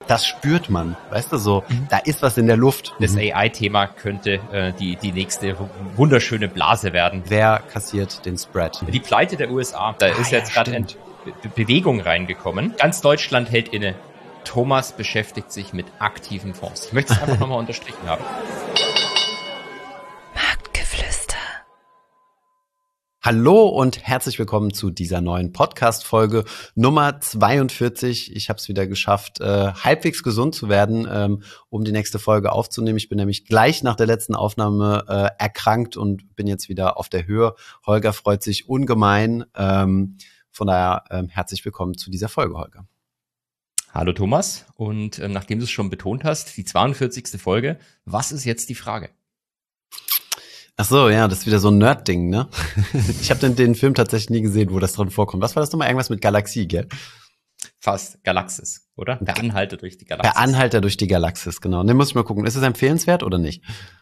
das spürt man, weißt du, so, da ist was in der Luft. Das AI-Thema könnte die nächste wunderschöne Blase werden. Wer kassiert den Spread? Die Pleite der USA, da ist jetzt gerade Bewegung reingekommen. Ganz Deutschland hält inne. Thomas beschäftigt sich mit aktiven Fonds. Ich möchte es einfach nochmal unterstrichen haben. Marktgeflüster. Hallo und herzlich willkommen zu dieser neuen Podcast-Folge Nummer 42. Ich habe es wieder geschafft, halbwegs gesund zu werden, um die nächste Folge aufzunehmen. Ich bin nämlich gleich nach der letzten Aufnahme erkrankt und bin jetzt wieder auf der Höhe. Holger freut sich ungemein. Von daher herzlich willkommen zu dieser Folge, Holger. Hallo Thomas, und nachdem du es schon betont hast, die 42. Folge, was ist jetzt die Frage? Ach so, ja, das ist wieder so ein Nerd-Ding, ne? Ich habe den Film tatsächlich nie gesehen, wo das drin vorkommt. Was war das nochmal? Irgendwas mit Galaxie, gell? Fast, Galaxis, oder? Per Anhalter durch die Galaxis. Per Anhalter durch die Galaxis, genau. Den muss ich mal gucken. Ist es empfehlenswert oder nicht?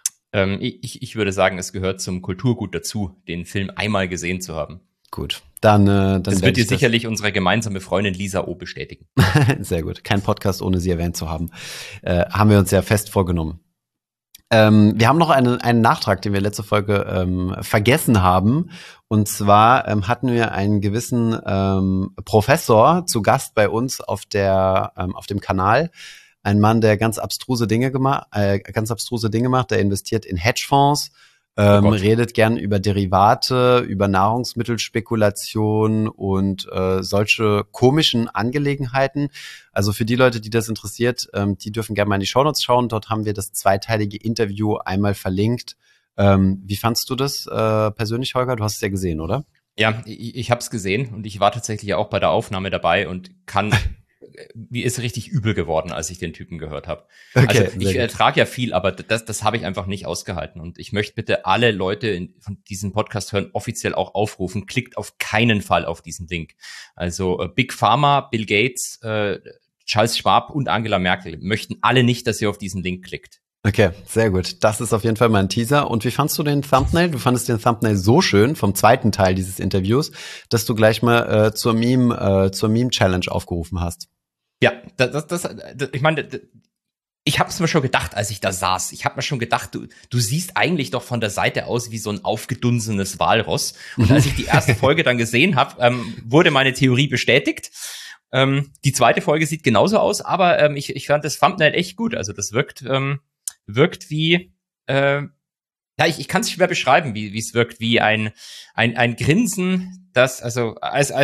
Ich würde sagen, es gehört zum Kulturgut dazu, den Film einmal gesehen zu haben. Gut, dann das wird dir sicherlich unsere gemeinsame Freundin Lisa O. bestätigen. Sehr gut. Kein Podcast, ohne sie erwähnt zu haben. Haben wir uns ja fest vorgenommen. Wir haben noch einen Nachtrag, den wir letzte Folge vergessen haben. Und zwar hatten wir einen gewissen Professor zu Gast bei uns auf dem Kanal. Ein Mann, der ganz abstruse Dinge macht, der investiert in Hedgefonds. Redet gern über Derivate, über Nahrungsmittelspekulation und solche komischen Angelegenheiten. Also für die Leute, die das interessiert, die dürfen gerne mal in die Shownotes schauen. Dort haben wir das zweiteilige Interview einmal verlinkt. Wie fandst du das persönlich, Holger? Du hast es ja gesehen, oder? Ja, ich habe es gesehen und ich war tatsächlich auch bei der Aufnahme dabei und mir ist richtig übel geworden, als ich den Typen gehört habe. Okay, also ich ertrage ja viel, aber das habe ich einfach nicht ausgehalten. Und ich möchte bitte alle Leute von diesem Podcast hören, offiziell auch aufrufen, klickt auf keinen Fall auf diesen Link. Also Big Pharma, Bill Gates, Charles Schwab und Angela Merkel möchten alle nicht, dass ihr auf diesen Link klickt. Okay, sehr gut. Das ist auf jeden Fall mal ein Teaser. Und wie fandst du den Thumbnail? Du fandest den Thumbnail so schön vom zweiten Teil dieses Interviews, dass du gleich mal zur Meme-Challenge aufgerufen hast. Ja, ich meine, ich habe es mir schon gedacht, als ich da saß. Ich habe mir schon gedacht, du siehst eigentlich doch von der Seite aus wie so ein aufgedunsenes Walross. Und als ich die erste Folge dann gesehen habe, wurde meine Theorie bestätigt. Die zweite Folge sieht genauso aus, aber ich fand das Thumbnail echt gut. Also das wirkt wie, ich kann es schwer beschreiben, wie es wirkt, wie ein Grinsen, das, also,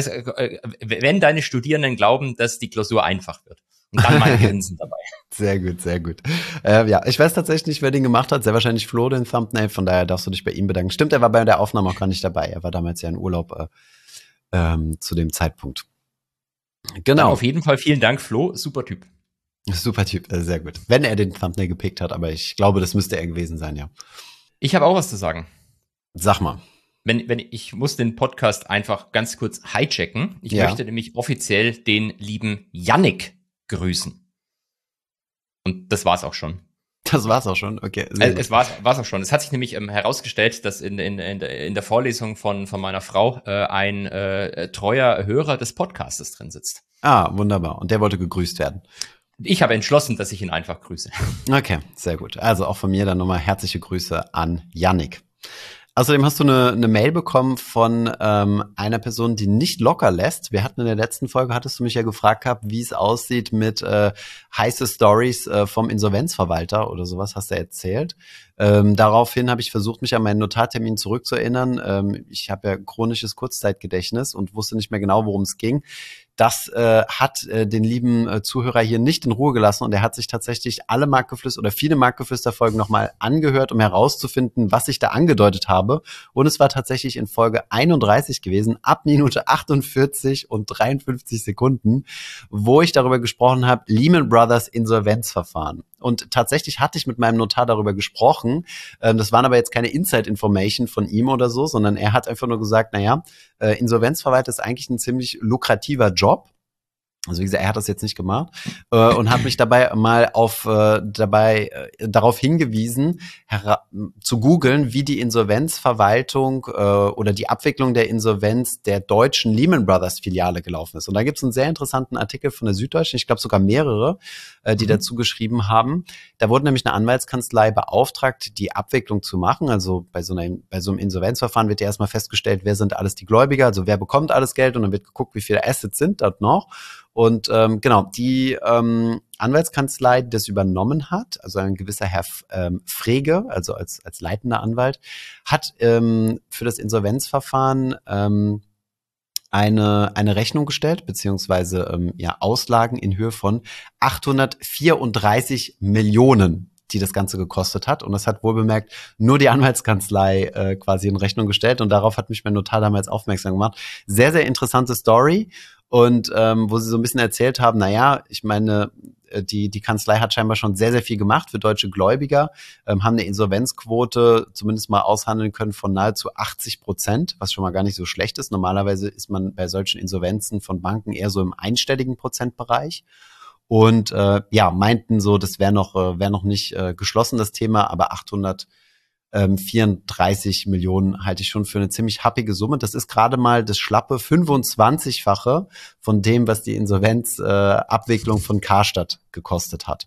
wenn deine Studierenden glauben, dass die Klausur einfach wird. Und dann mein Grinsen dabei. Sehr gut, sehr gut. Ja, ich weiß tatsächlich nicht, wer den gemacht hat. Sehr wahrscheinlich Flo, den Thumbnail. Von daher darfst du dich bei ihm bedanken. Stimmt, er war bei der Aufnahme auch gar nicht dabei. Er war damals ja in Urlaub zu dem Zeitpunkt. Genau. Dann auf jeden Fall vielen Dank, Flo. Super Typ. Super Typ, sehr gut. Wenn er den Thumbnail gepickt hat, aber ich glaube, das müsste er gewesen sein, ja. Ich habe auch was zu sagen. Sag mal. Ich muss den Podcast einfach ganz kurz hijacken. Ich möchte nämlich offiziell den lieben Yannick grüßen. Und das war's auch schon. Das war's auch schon, okay. Es war's auch schon. Es hat sich nämlich herausgestellt, dass in der Vorlesung von meiner Frau ein treuer Hörer des Podcastes drin sitzt. Ah, wunderbar. Und der wollte gegrüßt werden. Ich habe entschlossen, dass ich ihn einfach grüße. Okay, sehr gut. Also auch von mir dann nochmal herzliche Grüße an Yannick. Außerdem hast du eine Mail bekommen von einer Person, die nicht locker lässt. Wir hatten in der letzten Folge, hattest du mich ja gefragt gehabt, wie es aussieht mit heiße Stories vom Insolvenzverwalter oder sowas, hast du erzählt. Daraufhin habe ich versucht, mich an meinen Notartermin zurückzuerinnern. Ich habe ja chronisches Kurzzeitgedächtnis und wusste nicht mehr genau, worum es ging. Das hat den lieben Zuhörer hier nicht in Ruhe gelassen und er hat sich tatsächlich alle Marktgeflüster oder viele Marktgeflüster-Folgen nochmal angehört, um herauszufinden, was ich da angedeutet habe. Und es war tatsächlich in Folge 31 gewesen, ab Minute 48 und 53 Sekunden, wo ich darüber gesprochen habe, Lehman Brothers Insolvenzverfahren. Und tatsächlich hatte ich mit meinem Notar darüber gesprochen. Das waren aber jetzt keine Inside-Information von ihm oder so, sondern er hat einfach nur gesagt, Insolvenzverwalter ist eigentlich ein ziemlich lukrativer Job. Also wie gesagt, er hat das jetzt nicht gemacht und hat mich dabei mal darauf hingewiesen, zu googeln, wie die Insolvenzverwaltung oder die Abwicklung der Insolvenz der deutschen Lehman Brothers Filiale gelaufen ist. Und da gibt es einen sehr interessanten Artikel von der Süddeutschen, ich glaube sogar mehrere, die dazu geschrieben haben. Da wurde nämlich eine Anwaltskanzlei beauftragt, die Abwicklung zu machen. Also bei so einem Insolvenzverfahren wird ja erstmal festgestellt, wer sind alles die Gläubiger, also wer bekommt alles Geld und dann wird geguckt, wie viele Assets sind dort noch. Und genau, die Anwaltskanzlei, die das übernommen hat, also ein gewisser Herr Frege, also als leitender Anwalt, hat für das Insolvenzverfahren eine Rechnung gestellt, beziehungsweise Auslagen in Höhe von 834 Millionen, die das Ganze gekostet hat. Und das hat wohlbemerkt nur die Anwaltskanzlei quasi in Rechnung gestellt. Und darauf hat mich mein Notar damals aufmerksam gemacht. Sehr, sehr interessante Story. Und wo sie so ein bisschen erzählt haben, naja, ich meine, die Kanzlei hat scheinbar schon sehr, sehr viel gemacht für deutsche Gläubiger, haben eine Insolvenzquote zumindest mal aushandeln können von nahezu 80%, was schon mal gar nicht so schlecht ist. Normalerweise ist man bei solchen Insolvenzen von Banken eher so im einstelligen Prozentbereich. Und meinten so, das wäre noch nicht geschlossen, das Thema, aber 834 Millionen halte ich schon für eine ziemlich happige Summe. Das ist gerade mal das schlappe 25-fache von dem, was die Insolvenzabwicklung von Karstadt gekostet hat.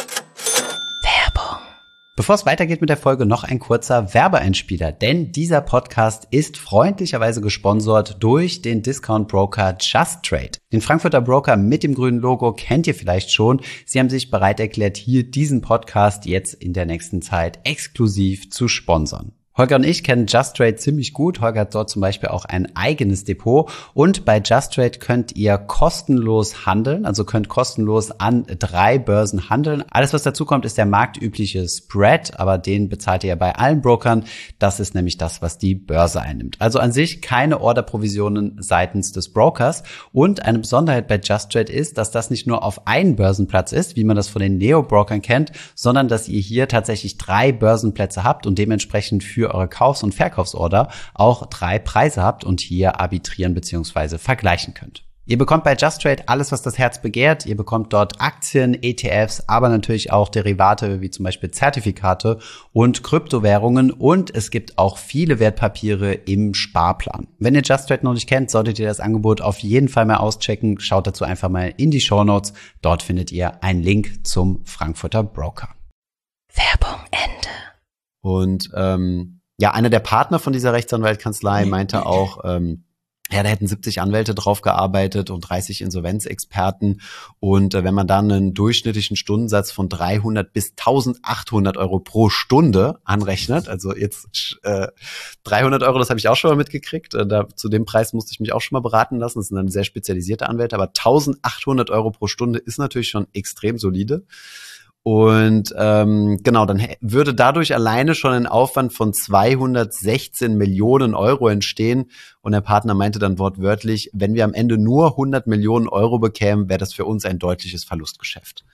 Bevor es weitergeht mit der Folge, noch ein kurzer Werbeeinspieler, denn dieser Podcast ist freundlicherweise gesponsert durch den Discount-Broker Just Trade. Den Frankfurter Broker mit dem grünen Logo kennt ihr vielleicht schon. Sie haben sich bereit erklärt, hier diesen Podcast jetzt in der nächsten Zeit exklusiv zu sponsern. Holger und ich kennen Just Trade ziemlich gut. Holger hat dort zum Beispiel auch ein eigenes Depot. Und bei Just Trade könnt ihr kostenlos handeln, also könnt kostenlos an 3 Börsen handeln. Alles, was dazu kommt, ist der marktübliche Spread, aber den bezahlt ihr ja bei allen Brokern. Das ist nämlich das, was die Börse einnimmt. Also an sich keine Orderprovisionen seitens des Brokers. Und eine Besonderheit bei Just Trade ist, dass das nicht nur auf einen Börsenplatz ist, wie man das von den Neo-Brokern kennt, sondern dass ihr hier tatsächlich 3 Börsenplätze habt und dementsprechend für eure Kaufs- und Verkaufsorder auch 3 Preise habt und hier arbitrieren bzw. vergleichen könnt. Ihr bekommt bei Just Trade alles, was das Herz begehrt. Ihr bekommt dort Aktien, ETFs, aber natürlich auch Derivate wie zum Beispiel Zertifikate und Kryptowährungen. Und es gibt auch viele Wertpapiere im Sparplan. Wenn ihr Just Trade noch nicht kennt, solltet ihr das Angebot auf jeden Fall mal auschecken. Schaut dazu einfach mal in die Shownotes. Dort findet ihr einen Link zum Frankfurter Broker. Werbung Ende. Und einer der Partner von dieser Rechtsanwaltkanzlei meinte auch, da hätten 70 Anwälte drauf gearbeitet und 30 Insolvenzexperten. Und wenn man dann einen durchschnittlichen Stundensatz von 300 bis 1800 Euro pro Stunde anrechnet, also jetzt 300 Euro, das habe ich auch schon mal mitgekriegt. Zu dem Preis musste ich mich auch schon mal beraten lassen. Das sind dann sehr spezialisierte Anwälte. Aber 1800 Euro pro Stunde ist natürlich schon extrem solide. Und dann würde dadurch alleine schon ein Aufwand von 216 Millionen Euro entstehen. Und der Partner meinte dann wortwörtlich, wenn wir am Ende nur 100 Millionen Euro bekämen, wäre das für uns ein deutliches Verlustgeschäft.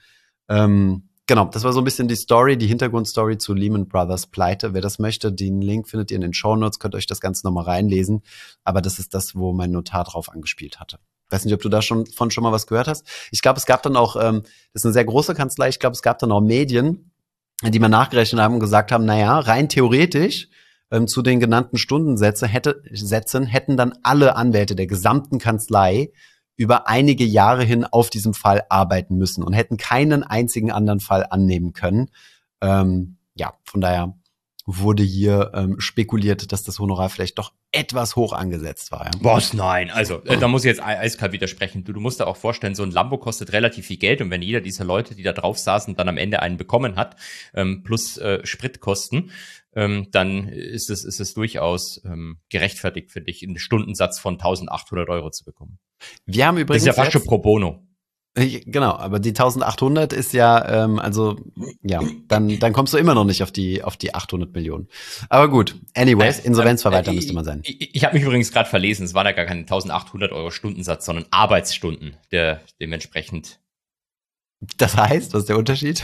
Das war so ein bisschen die Hintergrundstory zu Lehman Brothers Pleite. Wer das möchte, den Link findet ihr in den Shownotes, könnt euch das Ganze nochmal reinlesen. Aber das ist das, wo mein Notar drauf angespielt hatte. Ich weiß nicht, ob du da schon mal was gehört hast. Ich glaube, es gab dann auch, das ist eine sehr große Kanzlei, ich glaube, es gab dann auch Medien, die mal nachgerechnet haben und gesagt haben, naja, rein theoretisch zu den genannten Stundensätzen hätten dann alle Anwälte der gesamten Kanzlei über einige Jahre hin auf diesem Fall arbeiten müssen und hätten keinen einzigen anderen Fall annehmen können. Von daher wurde hier spekuliert, dass das Honorar vielleicht doch etwas hoch angesetzt war. Ja? Was? Nein. Also, da muss ich jetzt eiskalt widersprechen. Du musst dir auch vorstellen, so ein Lambo kostet relativ viel Geld und wenn jeder dieser Leute, die da drauf saßen, dann am Ende einen bekommen hat, plus Spritkosten, dann ist es durchaus gerechtfertigt für dich, einen Stundensatz von 1800 Euro zu bekommen. Wir haben übrigens das ist ja fast schon pro bono. Genau, aber die 1800 ist ja, dann kommst du immer noch nicht auf die 800 Millionen. Aber gut, anyways, Insolvenzverwalter müsste man sein. Ich habe mich übrigens gerade verlesen, es waren ja gar keine 1800 Euro Stundensatz, sondern Arbeitsstunden, der dementsprechend. Das heißt, was ist der Unterschied?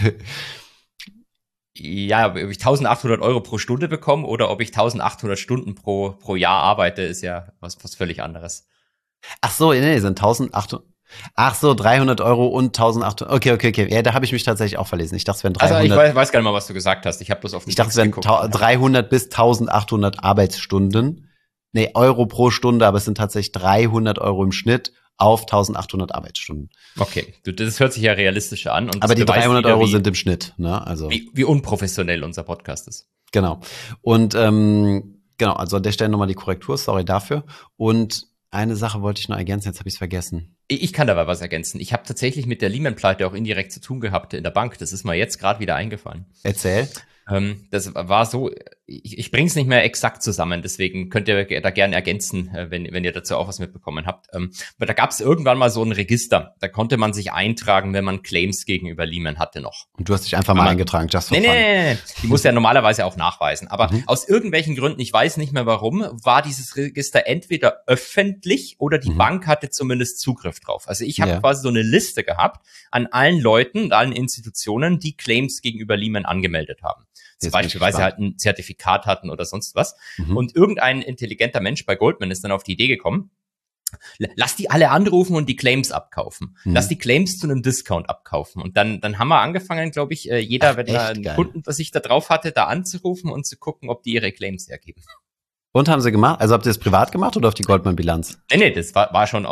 Ja, ob ich 1800 Euro pro Stunde bekomme oder ob ich 1800 Stunden pro Jahr arbeite, ist ja was völlig anderes. Ach so, nee, sind 1800. Ach so, 300 Euro und 1800. Okay. Ja, da habe ich mich tatsächlich auch verlesen. Ich dachte, es wären Also 300. Ich weiß gar nicht mal, was du gesagt hast. Ich habe bloß auf den Ich dachte, es Text wären geguckt. 300 bis 1800 Arbeitsstunden. Nee, Euro pro Stunde, aber es sind tatsächlich 300 Euro im Schnitt auf 1800 Arbeitsstunden. Okay, das hört sich ja realistischer an. Und Aber das die beweist 300 wieder, Euro sind im Schnitt, ne? Also. wie unprofessionell unser Podcast ist. Genau. Und genau, also an der Stelle nochmal die Korrektur, sorry dafür. Und eine Sache wollte ich noch ergänzen, jetzt habe ich es vergessen. Ich kann dabei was ergänzen. Ich habe tatsächlich mit der Lehman-Pleite auch indirekt zu tun gehabt in der Bank. Das ist mir jetzt gerade wieder eingefallen. Erzähl. Das war so, ich bringe es nicht mehr exakt zusammen, deswegen könnt ihr da gerne ergänzen, wenn ihr dazu auch was mitbekommen habt. Aber da gab es irgendwann mal so ein Register, da konnte man sich eintragen, wenn man Claims gegenüber Lehman hatte noch. Und du hast dich einfach mal eingetragen, just for fun. Nee. Die muss ja normalerweise auch nachweisen. Aber aus irgendwelchen Gründen, ich weiß nicht mehr warum, war dieses Register entweder öffentlich oder die Bank hatte zumindest Zugriff drauf. Also ich habe quasi so eine Liste gehabt an allen Leuten und allen Institutionen, die Claims gegenüber Lehman angemeldet haben. Zum Beispiel, weil sie halt ein Zertifikat hatten oder sonst was. Und irgendein intelligenter Mensch bei Goldman ist dann auf die Idee gekommen, lass die alle anrufen und die Claims abkaufen. Lass die Claims zu einem Discount abkaufen. Und dann haben wir angefangen, glaube ich, jeder, wenn er einen Kunden, was ich da drauf hatte, da anzurufen und zu gucken, ob die ihre Claims hergeben. Und haben sie gemacht? Also habt ihr das privat gemacht oder auf die Goldman-Bilanz? Nee, das war schon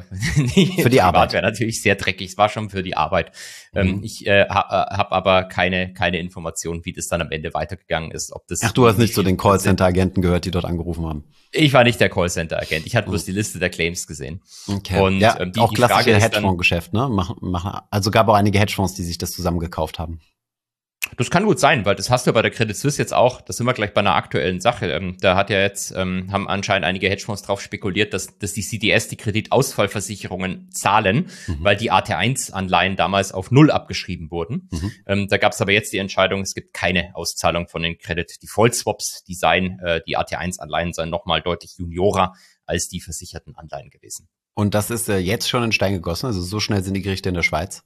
für die Arbeit. Wäre natürlich sehr dreckig. Es war schon für die Arbeit. Ich habe aber keine Informationen, wie das dann am Ende weitergegangen ist. Ob das. Ach, du hast nicht zu den Callcenter-Agenten gehört, die dort angerufen haben. Ich war nicht der Callcenter-Agent. Ich hatte bloß die Liste der Claims gesehen. Okay. Und ja, auch die klassische Frage Hedgefonds-Geschäft, ne? Also gab auch einige Hedgefonds, die sich das zusammengekauft haben. Das kann gut sein, weil das hast du bei der Credit Suisse jetzt auch. Das sind wir gleich bei einer aktuellen Sache. Da hat ja jetzt, haben anscheinend einige Hedgefonds drauf spekuliert, dass die CDS, die Kreditausfallversicherungen, zahlen, weil die AT1-Anleihen damals auf 0 abgeschrieben wurden. Da gab es aber jetzt die Entscheidung, es gibt keine Auszahlung von den Credit Default Swaps. Die AT1-Anleihen seien nochmal deutlich juniorer als die versicherten Anleihen gewesen. Und das ist jetzt schon in Stein gegossen? Also so schnell sind die Gerichte in der Schweiz?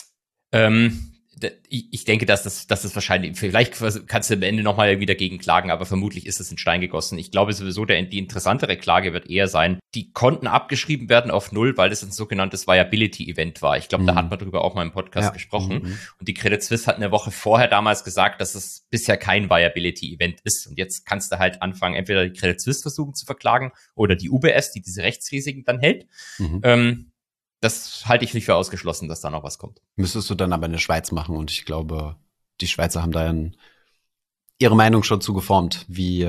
Ich denke, dass das wahrscheinlich, vielleicht kannst du am Ende nochmal wieder gegen klagen, aber vermutlich ist es in Stein gegossen. Ich glaube sowieso, die interessantere Klage wird eher sein, die konnten abgeschrieben werden auf 0, weil das ein sogenanntes Viability-Event war. Ich glaube, da hat man drüber auch mal im Podcast gesprochen. Und die Credit Suisse hat eine Woche vorher damals gesagt, dass es bisher kein Viability-Event ist. Und jetzt kannst du halt anfangen, entweder die Credit Suisse versuchen zu verklagen oder die UBS, die diese Rechtsrisiken dann hält. Das halte ich nicht für ausgeschlossen, dass da noch was kommt. Müsstest du dann aber in der Schweiz machen und ich glaube, die Schweizer haben da ihre Meinung schon zu geformt, wie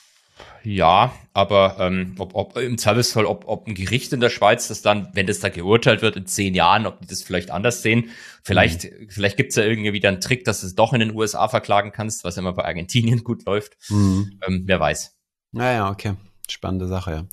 ja, aber ob im Zweifelsfall, ob ein Gericht in der Schweiz das dann, wenn das da geurteilt wird in 10 Jahren, ob die das vielleicht anders sehen. Vielleicht gibt's ja irgendwie wieder einen Trick, dass du es doch in den USA verklagen kannst, was immer bei Argentinien gut läuft. Wer weiß. Naja, okay. Spannende Sache, ja.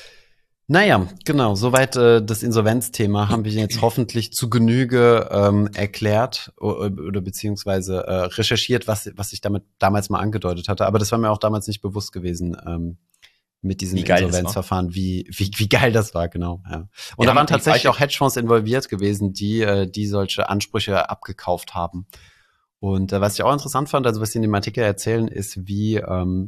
Naja, genau, soweit das Insolvenzthema haben wir jetzt hoffentlich zu Genüge erklärt oder beziehungsweise recherchiert, was ich damit damals mal angedeutet hatte. Aber das war mir auch damals nicht bewusst gewesen mit diesem Insolvenzverfahren, wie geil das war, genau. Ja. Und da waren tatsächlich auch Hedgefonds involviert gewesen, die solche Ansprüche abgekauft haben. Und was ich auch interessant fand, also was sie in dem Artikel erzählen, ist, wie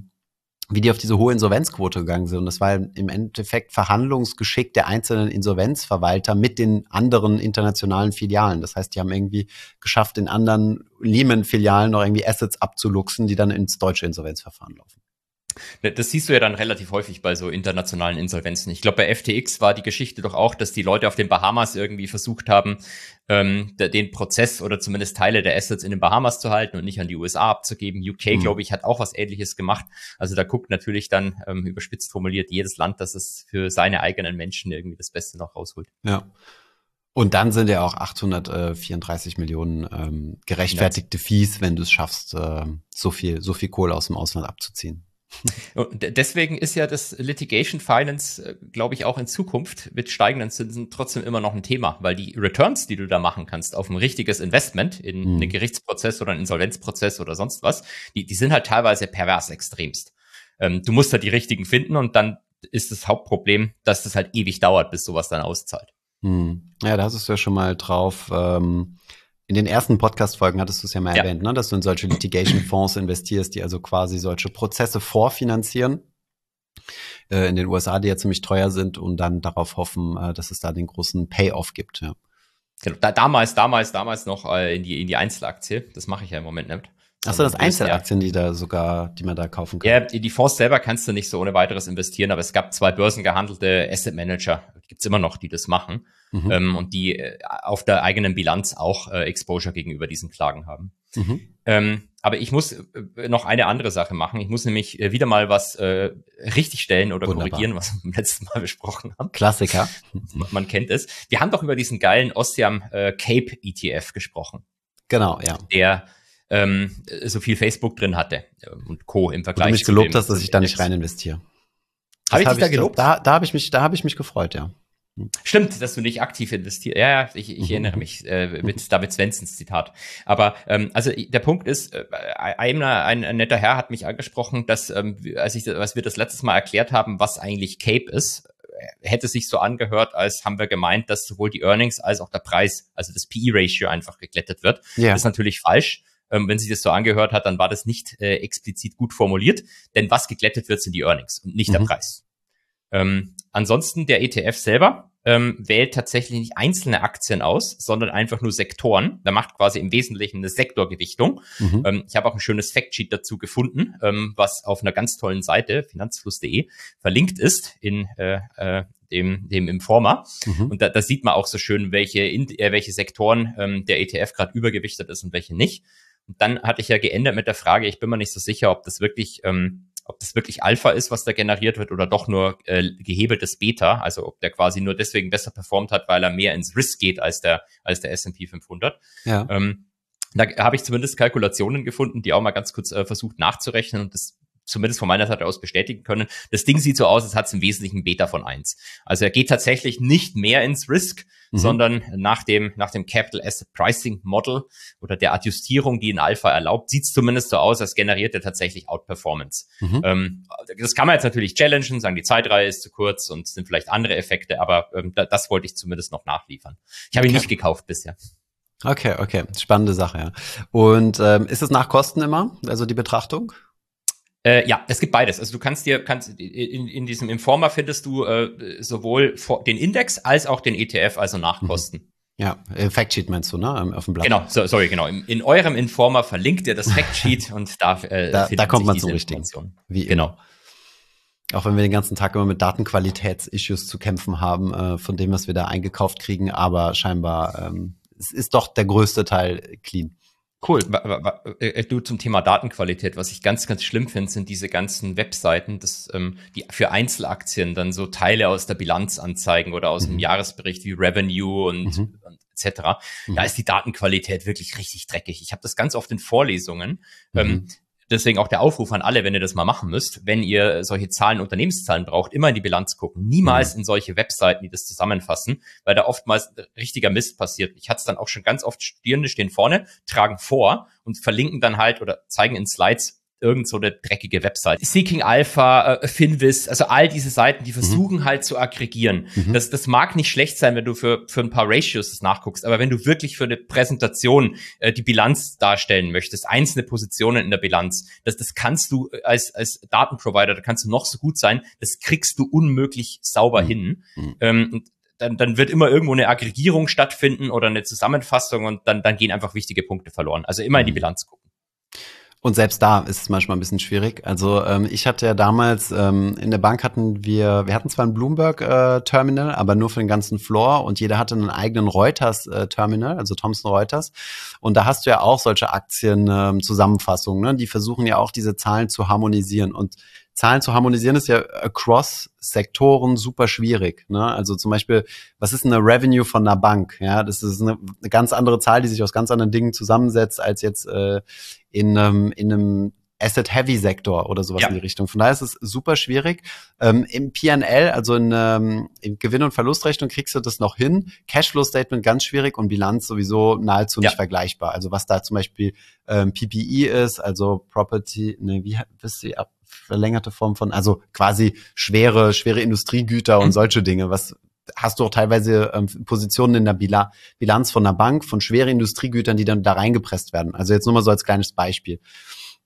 die auf diese hohe Insolvenzquote gegangen sind. Und das war im Endeffekt Verhandlungsgeschick der einzelnen Insolvenzverwalter mit den anderen internationalen Filialen. Das heißt, die haben irgendwie geschafft, in anderen Lehman-Filialen noch irgendwie Assets abzuluxen, die dann ins deutsche Insolvenzverfahren laufen. Das siehst du ja dann relativ häufig bei so internationalen Insolvenzen. Ich glaube, bei FTX war die Geschichte doch auch, dass die Leute auf den Bahamas irgendwie versucht haben, den Prozess oder zumindest Teile der Assets in den Bahamas zu halten und nicht an die USA abzugeben. UK, glaube ich, hat auch was Ähnliches gemacht. Also da guckt natürlich dann, überspitzt formuliert, jedes Land, dass es für seine eigenen Menschen irgendwie das Beste noch rausholt. Ja. Und dann sind ja auch 834 Millionen gerechtfertigte Fees, wenn du es schaffst, so viel Kohle aus dem Ausland abzuziehen. Und deswegen ist ja das Litigation Finance, glaube ich, auch in Zukunft mit steigenden Zinsen trotzdem immer noch ein Thema, weil die Returns, die du da machen kannst auf ein richtiges Investment in einen Gerichtsprozess oder einen Insolvenzprozess oder sonst was, die sind halt teilweise pervers extremst. Du musst halt die richtigen finden und dann ist das Hauptproblem, dass das halt ewig dauert, bis sowas dann auszahlt. Ja, da hast du ja schon mal drauf. In den ersten Podcast-Folgen hattest du es ja mal erwähnt, ne, dass du in solche Litigation-Fonds investierst, die also quasi solche Prozesse vorfinanzieren. in den USA, die ja ziemlich teuer sind und dann darauf hoffen, dass es da den großen Payoff gibt. Ja. Genau, damals noch in die Einzelaktie. Das mache ich ja im Moment nicht. Achso, das Einzelaktien, die man da kaufen kann. Ja, die Fonds selber kannst du nicht so ohne weiteres investieren, aber es gab 2 börsengehandelte Asset Manager, gibt's immer noch, die das machen, und die auf der eigenen Bilanz auch Exposure gegenüber diesen Klagen haben. Aber ich muss noch eine andere Sache machen. Ich muss nämlich wieder mal was richtigstellen oder korrigieren, was wir beim letzten Mal besprochen haben. Klassiker. Man kennt es. Wir haben doch über diesen geilen Ostium Cape ETF gesprochen. Genau, ja. Der so viel Facebook drin hatte und Co. im Vergleich. Und du mich gelobt hast, dass ich da nicht rein investiere. Habe ich dich da gelobt? Da habe ich mich gefreut, ja. Stimmt, dass du nicht aktiv investierst. Ja, ich erinnere mich mit David Svensons Zitat. Aber also der Punkt ist, ein netter Herr hat mich angesprochen, dass als wir das letztes Mal erklärt haben, was eigentlich Cape ist, hätte sich so angehört, als haben wir gemeint, dass sowohl die Earnings als auch der Preis, also das PE-Ratio einfach geglättet wird. Ja. Das ist natürlich falsch. Wenn sich das so angehört hat, dann war das nicht explizit gut formuliert, denn was geglättet wird, sind die Earnings und nicht der Preis. Ansonsten der ETF selber wählt tatsächlich nicht einzelne Aktien aus, sondern einfach nur Sektoren. Da macht quasi im Wesentlichen eine Sektorgewichtung. Ich habe auch ein schönes Factsheet dazu gefunden, was auf einer ganz tollen Seite, finanzfluss.de, verlinkt ist in dem Informer. Und da sieht man auch so schön, welche Sektoren der ETF gerade übergewichtet ist und welche nicht. Und dann hatte ich ja geändert mit der Frage, ich bin mir nicht so sicher, ob das wirklich Alpha ist, was da generiert wird, oder doch nur gehebeltes Beta, also ob der quasi nur deswegen besser performt hat, weil er mehr ins Risk geht als der S&P 500. Ja. Da habe ich zumindest Kalkulationen gefunden, die auch mal ganz kurz versucht nachzurechnen und das zumindest von meiner Seite aus bestätigen können. Das Ding sieht so aus, als hat es im Wesentlichen Beta von 1. Also er geht tatsächlich nicht mehr ins Risk, sondern nach dem Capital Asset Pricing Model oder der Adjustierung, die in Alpha erlaubt, sieht es zumindest so aus, als generiert er tatsächlich Outperformance. Das kann man jetzt natürlich challengen, sagen, die Zeitreihe ist zu kurz und es sind vielleicht andere Effekte, aber das wollte ich zumindest noch nachliefern. Ich habe ihn nicht gekauft bisher. Okay. Spannende Sache, ja. Und ist es nach Kosten immer, also die Betrachtung? Ja, es gibt beides. Also du kannst in diesem Informer findest du sowohl den Index als auch den ETF, also nach Kosten. Ja, Factsheet meinst du, ne? Auf dem Blatt. Genau, genau. In eurem Informer verlinkt ihr das Factsheet und da kommt man zum Richtigen. Wie genau. Auch wenn wir den ganzen Tag immer mit Datenqualitäts-Issues zu kämpfen haben, von dem, was wir da eingekauft kriegen, aber scheinbar es ist doch der größte Teil clean. Cool. Du zum Thema Datenqualität, was ich ganz, ganz schlimm finde, sind diese ganzen Webseiten, die für Einzelaktien dann so Teile aus der Bilanz anzeigen oder aus dem Jahresbericht wie Revenue und etc. Da ist die Datenqualität wirklich richtig dreckig. Ich habe das ganz oft in Vorlesungen. Deswegen auch der Aufruf an alle, wenn ihr das mal machen müsst, wenn ihr solche Zahlen, Unternehmenszahlen braucht, immer in die Bilanz gucken. Niemals in solche Webseiten, die das zusammenfassen, weil da oftmals richtiger Mist passiert. Ich hatte es dann auch schon ganz oft, Studierende stehen vorne, tragen vor und verlinken dann halt oder zeigen in Slides irgend so eine dreckige Website. Seeking Alpha, Finvis, also all diese Seiten, die versuchen halt zu aggregieren. Das mag nicht schlecht sein, wenn du für ein paar Ratios das nachguckst, aber wenn du wirklich für eine Präsentation die Bilanz darstellen möchtest, einzelne Positionen in der Bilanz, das kannst du als Datenprovider, da kannst du noch so gut sein, das kriegst du unmöglich sauber hin. Und dann wird immer irgendwo eine Aggregierung stattfinden oder eine Zusammenfassung und dann gehen einfach wichtige Punkte verloren. Also immer in die Bilanz gucken. Und selbst da ist es manchmal ein bisschen schwierig. Also ich hatte ja damals, in der Bank wir hatten zwar ein Bloomberg-Terminal, aber nur für den ganzen Floor und jeder hatte einen eigenen Reuters-Terminal, also Thomson Reuters. Und da hast du ja auch solche Aktien-Zusammenfassungen, ne? Die versuchen ja auch diese Zahlen zu harmonisieren. Und Zahlen zu harmonisieren ist ja across Sektoren super schwierig, ne? Also zum Beispiel, was ist eine Revenue von einer Bank? Ja, das ist eine ganz andere Zahl, die sich aus ganz anderen Dingen zusammensetzt, als jetzt in einem Asset-Heavy-Sektor oder sowas in die Richtung. Von daher ist es super schwierig. Im P&L, also in Gewinn- und Verlustrechnung kriegst du das noch hin. Cashflow-Statement ganz schwierig und Bilanz sowieso nahezu nicht vergleichbar. Also was da zum Beispiel PPE ist, also verlängerte Form von, also quasi schwere Industriegüter und solche Dinge. Was hast du auch teilweise Positionen in der Bilanz von einer Bank, von schweren Industriegütern, die dann da reingepresst werden. Also jetzt nur mal so als kleines Beispiel.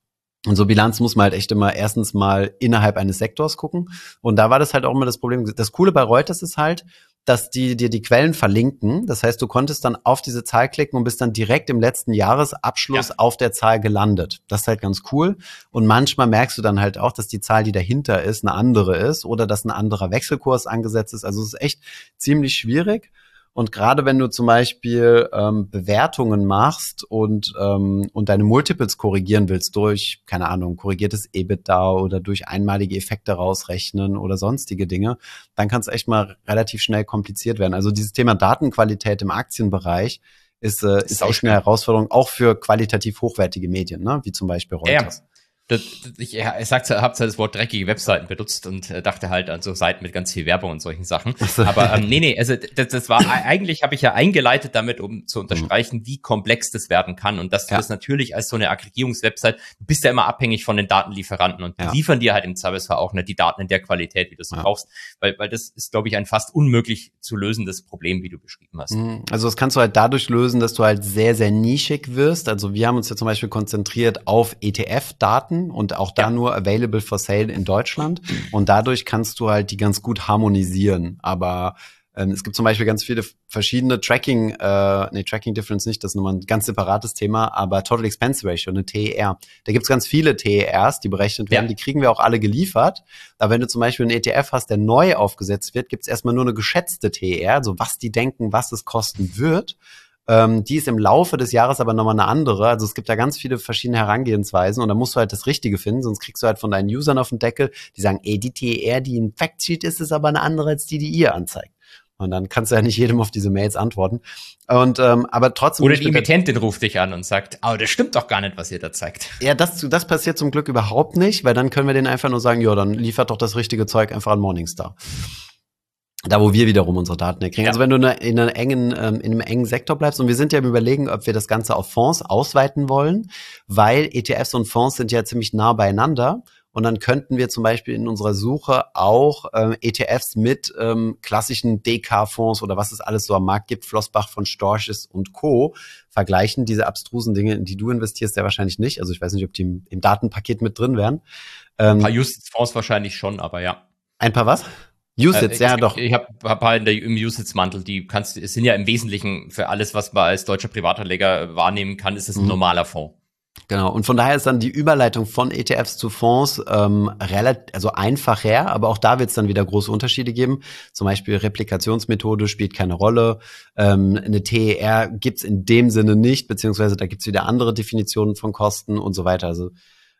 Und so Bilanz muss man halt echt immer erstens mal innerhalb eines Sektors gucken. Und da war das halt auch immer das Problem. Das Coole bei Reuters ist halt, dass die dir die Quellen verlinken. Das heißt, du konntest dann auf diese Zahl klicken und bist dann direkt im letzten Jahresabschluss auf der Zahl gelandet. Das ist halt ganz cool. Und manchmal merkst du dann halt auch, dass die Zahl, die dahinter ist, eine andere ist oder dass ein anderer Wechselkurs angesetzt ist. Also es ist echt ziemlich schwierig. Und gerade wenn du zum Beispiel Bewertungen machst und deine Multiples korrigieren willst durch, keine Ahnung, korrigiertes EBITDA oder durch einmalige Effekte rausrechnen oder sonstige Dinge, dann kann es echt mal relativ schnell kompliziert werden. Also dieses Thema Datenqualität im Aktienbereich ist echt eine Herausforderung, auch für qualitativ hochwertige Medien, ne? Wie zum Beispiel Reuters. Ja. Ich habe zwar das Wort dreckige Webseiten benutzt und dachte halt an so Seiten mit ganz viel Werbung und solchen Sachen. Aber nee, also das war eigentlich, habe ich ja eingeleitet damit, um zu unterstreichen, wie komplex das werden kann und dass du das natürlich als so eine Aggregierungswebsite, du bist ja immer abhängig von den Datenlieferanten und die liefern dir halt im Zweifelsfall auch nicht die Daten in der Qualität, wie du es brauchst, weil das ist, glaube ich, ein fast unmöglich zu lösendes Problem, wie du beschrieben hast. Also das kannst du halt dadurch lösen, dass du halt sehr, sehr nischig wirst. Also wir haben uns ja zum Beispiel konzentriert auf ETF-Daten und auch da nur available for sale in Deutschland. Und dadurch kannst du halt die ganz gut harmonisieren. Aber es gibt zum Beispiel ganz viele verschiedene Tracking Difference nicht, das ist nochmal ein ganz separates Thema, aber Total Expense Ratio, eine TER. Da gibt's ganz viele TERs, die berechnet werden, die kriegen wir auch alle geliefert. Aber wenn du zum Beispiel einen ETF hast, der neu aufgesetzt wird, gibt's erstmal nur eine geschätzte TER, also was die denken, was es kosten wird. Die ist im Laufe des Jahres aber nochmal eine andere. Also es gibt da ganz viele verschiedene Herangehensweisen und da musst du halt das Richtige finden, sonst kriegst du halt von deinen Usern auf den Deckel, die sagen, die TER, die ein Factsheet ist aber eine andere als die ihr anzeigt. Und dann kannst du ja nicht jedem auf diese Mails antworten. Und aber trotzdem. Oder die Emittentin ruft dich an und sagt, das stimmt doch gar nicht, was ihr da zeigt. Ja, das passiert zum Glück überhaupt nicht, weil dann können wir denen einfach nur sagen, ja, dann liefert doch das richtige Zeug einfach an Morningstar. Da, wo wir wiederum unsere Daten herkriegen. Also wenn du in einem engen Sektor bleibst, und wir sind ja im Überlegen, ob wir das Ganze auf Fonds ausweiten wollen, weil ETFs und Fonds sind ja ziemlich nah beieinander. Und dann könnten wir zum Beispiel in unserer Suche auch ETFs mit klassischen DK-Fonds oder was es alles so am Markt gibt, Flossbach von Storches und Co. vergleichen. Diese abstrusen Dinge, in die du investierst, ja wahrscheinlich nicht. Also ich weiß nicht, ob die im Datenpaket mit drin wären. Ein paar UCITS-Fonds wahrscheinlich schon, aber ja. Ein paar was? UCITS, doch. Ich habe halt im UCITS-Mantel, es sind ja im Wesentlichen für alles, was man als deutscher Privatanleger wahrnehmen kann, ist es ein normaler Fonds. Genau, und von daher ist dann die Überleitung von ETFs zu Fonds relativ einfacher, aber auch da wird es dann wieder große Unterschiede geben. Zum Beispiel Replikationsmethode spielt keine Rolle. Eine TER gibt's in dem Sinne nicht, beziehungsweise da gibt's wieder andere Definitionen von Kosten und so weiter. Also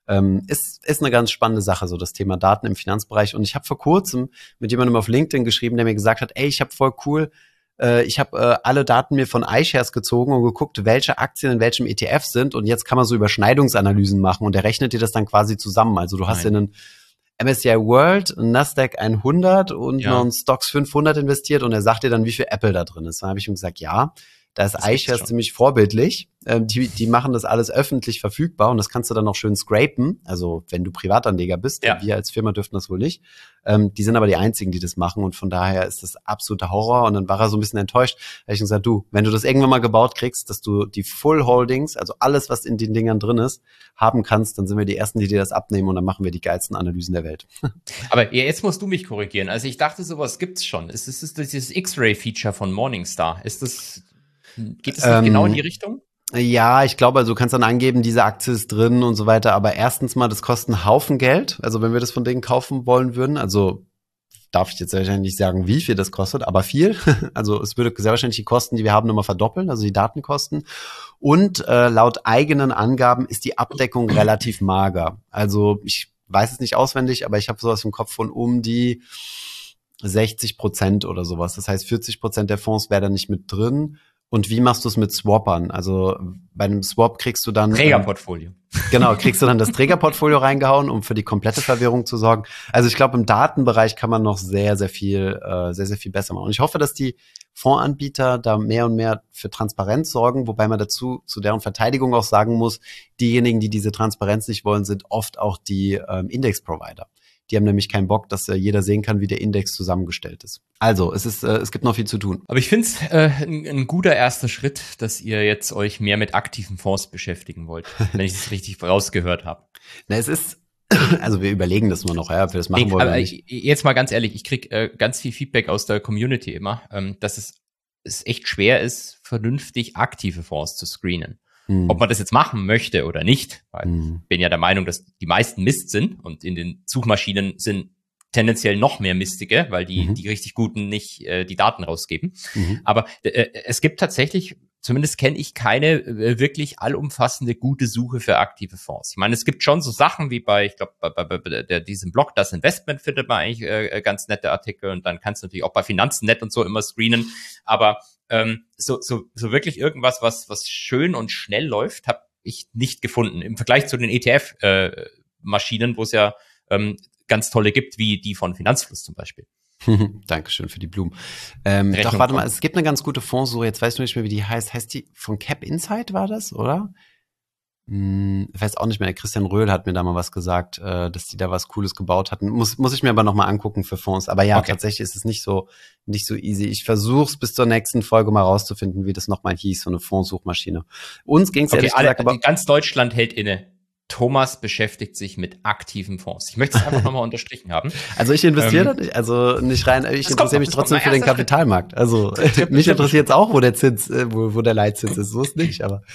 ist eine ganz spannende Sache, so das Thema Daten im Finanzbereich. Und ich habe vor kurzem mit jemandem auf LinkedIn geschrieben, der mir gesagt hat, ich habe voll cool, ich habe alle Daten mir von iShares gezogen und geguckt, welche Aktien in welchem ETF sind. Und jetzt kann man so Überschneidungsanalysen machen und der rechnet dir das dann quasi zusammen. Also du hast in einen MSCI World, einen Nasdaq 100 und noch einen Stocks 500 investiert und er sagt dir dann, wie viel Apple da drin ist. Dann habe ich ihm gesagt, ja, da ist iShares ziemlich vorbildlich. Die machen das alles öffentlich verfügbar und das kannst du dann auch schön scrapen. Also wenn du Privatanleger bist, wir als Firma dürften das wohl nicht. Die sind aber die einzigen, die das machen und von daher ist das absoluter Horror. Und dann war er so ein bisschen enttäuscht. Da habe ich gesagt, du, wenn du das irgendwann mal gebaut kriegst, dass du die Full Holdings, also alles, was in den Dingern drin ist, haben kannst, dann sind wir die Ersten, die dir das abnehmen und dann machen wir die geilsten Analysen der Welt. Aber jetzt musst du mich korrigieren. Also ich dachte, sowas gibt's schon. Ist dieses X-Ray-Feature von Morningstar? Geht es nicht genau in die Richtung? Ja, ich glaube, also du kannst dann angeben, diese Aktie ist drin und so weiter, aber erstens mal, das kostet einen Haufen Geld, also wenn wir das von denen kaufen wollen würden, also darf ich jetzt wahrscheinlich nicht sagen, wie viel das kostet, aber viel, also es würde sehr wahrscheinlich die Kosten, die wir haben, nochmal verdoppeln, also die Datenkosten und laut eigenen Angaben ist die Abdeckung relativ mager, also ich weiß es nicht auswendig, aber ich habe sowas im Kopf von um die 60% oder sowas, das heißt 40% der Fonds wäre da nicht mit drin. Und wie machst du es mit Swappern? Also bei einem Swap kriegst du dann Trägerportfolio. Genau, kriegst du dann das Trägerportfolio reingehauen, um für die komplette Verwirrung zu sorgen. Also ich glaube, im Datenbereich kann man noch sehr, sehr viel besser machen. Und ich hoffe, dass die Fondsanbieter da mehr und mehr für Transparenz sorgen, wobei man dazu zu deren Verteidigung auch sagen muss, diejenigen, die diese Transparenz nicht wollen, sind oft auch die Index-Provider. Die haben nämlich keinen Bock, dass jeder sehen kann, wie der Index zusammengestellt ist. Also, es gibt noch viel zu tun. Aber ich finde es ein guter erster Schritt, dass ihr jetzt euch mehr mit aktiven Fonds beschäftigen wollt, wenn ich das richtig rausgehört habe. Na, es ist, also wir überlegen das nur noch, ja, ob wir das machen wollen oder nicht. Jetzt mal ganz ehrlich, ich krieg ganz viel Feedback aus der Community immer, dass es echt schwer ist, vernünftig aktive Fonds zu screenen. Ob man das jetzt machen möchte oder nicht, weil ich bin ja der Meinung, dass die meisten Mist sind und in den Suchmaschinen sind tendenziell noch mehr Mistige, weil die richtig Guten nicht die Daten rausgeben. Aber es gibt tatsächlich, zumindest kenne ich keine wirklich allumfassende gute Suche für aktive Fonds. Ich meine, es gibt schon so Sachen wie ich glaube, bei diesem Blog, das Investment, findet man eigentlich ganz nette Artikel und dann kannst du natürlich auch bei Finanzen.net und so immer screenen. Aber so wirklich irgendwas, was schön und schnell läuft, habe ich nicht gefunden. Im Vergleich zu den ETF-Maschinen, wo es ja ganz tolle gibt, wie die von Finanzfluss zum Beispiel. Dankeschön für die Blumen. Doch, warte mal, es gibt eine ganz gute Fondssuche, jetzt weiß ich nicht mehr, wie die heißt. Heißt die von Cap Insight, war das, oder? Ich weiß auch nicht mehr, der Christian Röhl hat mir da mal was gesagt, dass die da was Cooles gebaut hatten. Muss ich mir aber noch mal angucken für Fonds. Aber ja, tatsächlich ist es nicht so easy. Ich versuch's bis zur nächsten Folge mal rauszufinden, wie das nochmal hieß, so eine Fondssuchmaschine. Uns ging's ehrlich gesagt, aber ganz Deutschland hält inne. Thomas beschäftigt sich mit aktiven Fonds. Ich möchte es einfach nochmal unterstrichen haben. Also ich investiere nicht rein, ich interessiere mich trotzdem für den Kapitalmarkt. Also mich interessiert es auch, wo der Zins, wo der Leitzins ist, so ist nicht, aber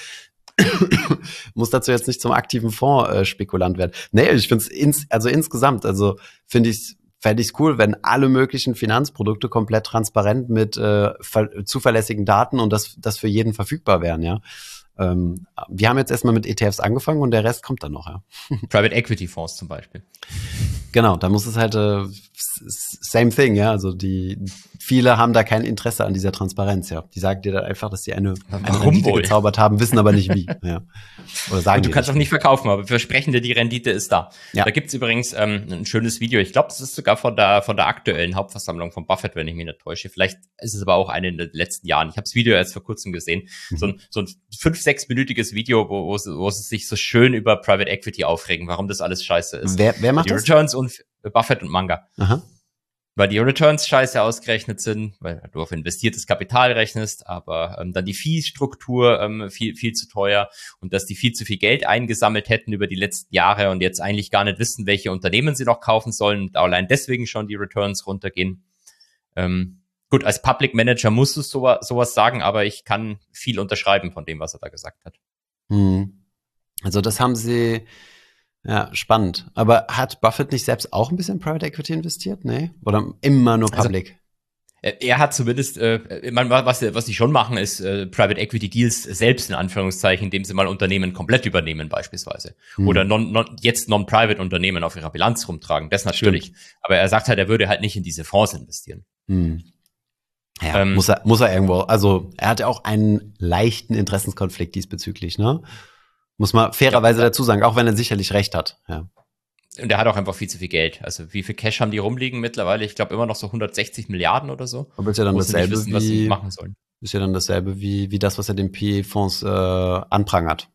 muss dazu jetzt nicht zum aktiven Fonds-Spekulant werden. Nee, ich finde es insgesamt, fände ich cool, wenn alle möglichen Finanzprodukte komplett transparent mit zuverlässigen Daten und das für jeden verfügbar wären, ja. Wir haben jetzt erstmal mit ETFs angefangen und der Rest kommt dann noch, ja. Private Equity Fonds zum Beispiel. Genau, da muss es halt same thing, ja. Also viele haben da kein Interesse an dieser Transparenz, ja. Die sagen dir dann einfach, dass sie eine Rendite gezaubert haben, wissen aber nicht wie. Ja. Oder sagen und du kannst auch nicht verkaufen, aber wir versprechen dir, die Rendite ist da. Ja. Da gibt's übrigens ein schönes Video. Ich glaube, das ist sogar von der aktuellen Hauptversammlung von Buffett, wenn ich mich nicht täusche. Vielleicht ist es aber auch eine in den letzten Jahren. Ich habe das Video erst vor kurzem gesehen. So ein 5-6-minütiges Video, wo sie sich so schön über Private Equity aufregen, warum das alles scheiße ist. Wer macht das? Die Returns und Buffett und Manga. Aha. Weil die Returns scheiße ausgerechnet sind, weil du auf investiertes Kapital rechnest, aber dann die Fee-Struktur viel zu teuer und dass die viel zu viel Geld eingesammelt hätten über die letzten Jahre und jetzt eigentlich gar nicht wissen, welche Unternehmen sie noch kaufen sollen und allein deswegen schon die Returns runtergehen. Gut, als Public Manager musst du sowas sagen, aber ich kann viel unterschreiben von dem, was er da gesagt hat. Also das haben sie. Ja, spannend. Aber hat Buffett nicht selbst auch ein bisschen Private Equity investiert? Nee? Oder immer nur Public? Also, er hat zumindest, was sie schon machen, ist Private Equity Deals selbst in Anführungszeichen, indem sie mal Unternehmen komplett übernehmen beispielsweise. Oder jetzt Non-Private Unternehmen auf ihrer Bilanz rumtragen. Das natürlich. Stimmt. Aber er sagt halt, er würde halt nicht in diese Fonds investieren. Ja, muss er irgendwo. Also er hat ja auch einen leichten Interessenskonflikt diesbezüglich, ne? Muss man fairerweise dazu sagen, auch wenn er sicherlich recht hat. Ja. Und er hat auch einfach viel zu viel Geld. Also wie viel Cash haben die rumliegen mittlerweile? Ich glaube immer noch so 160 Milliarden oder so. Aber ist ja dann dasselbe wissen, was sie machen sollen. Ist ja dann dasselbe wie das, was er den PE-Fonds anprangert.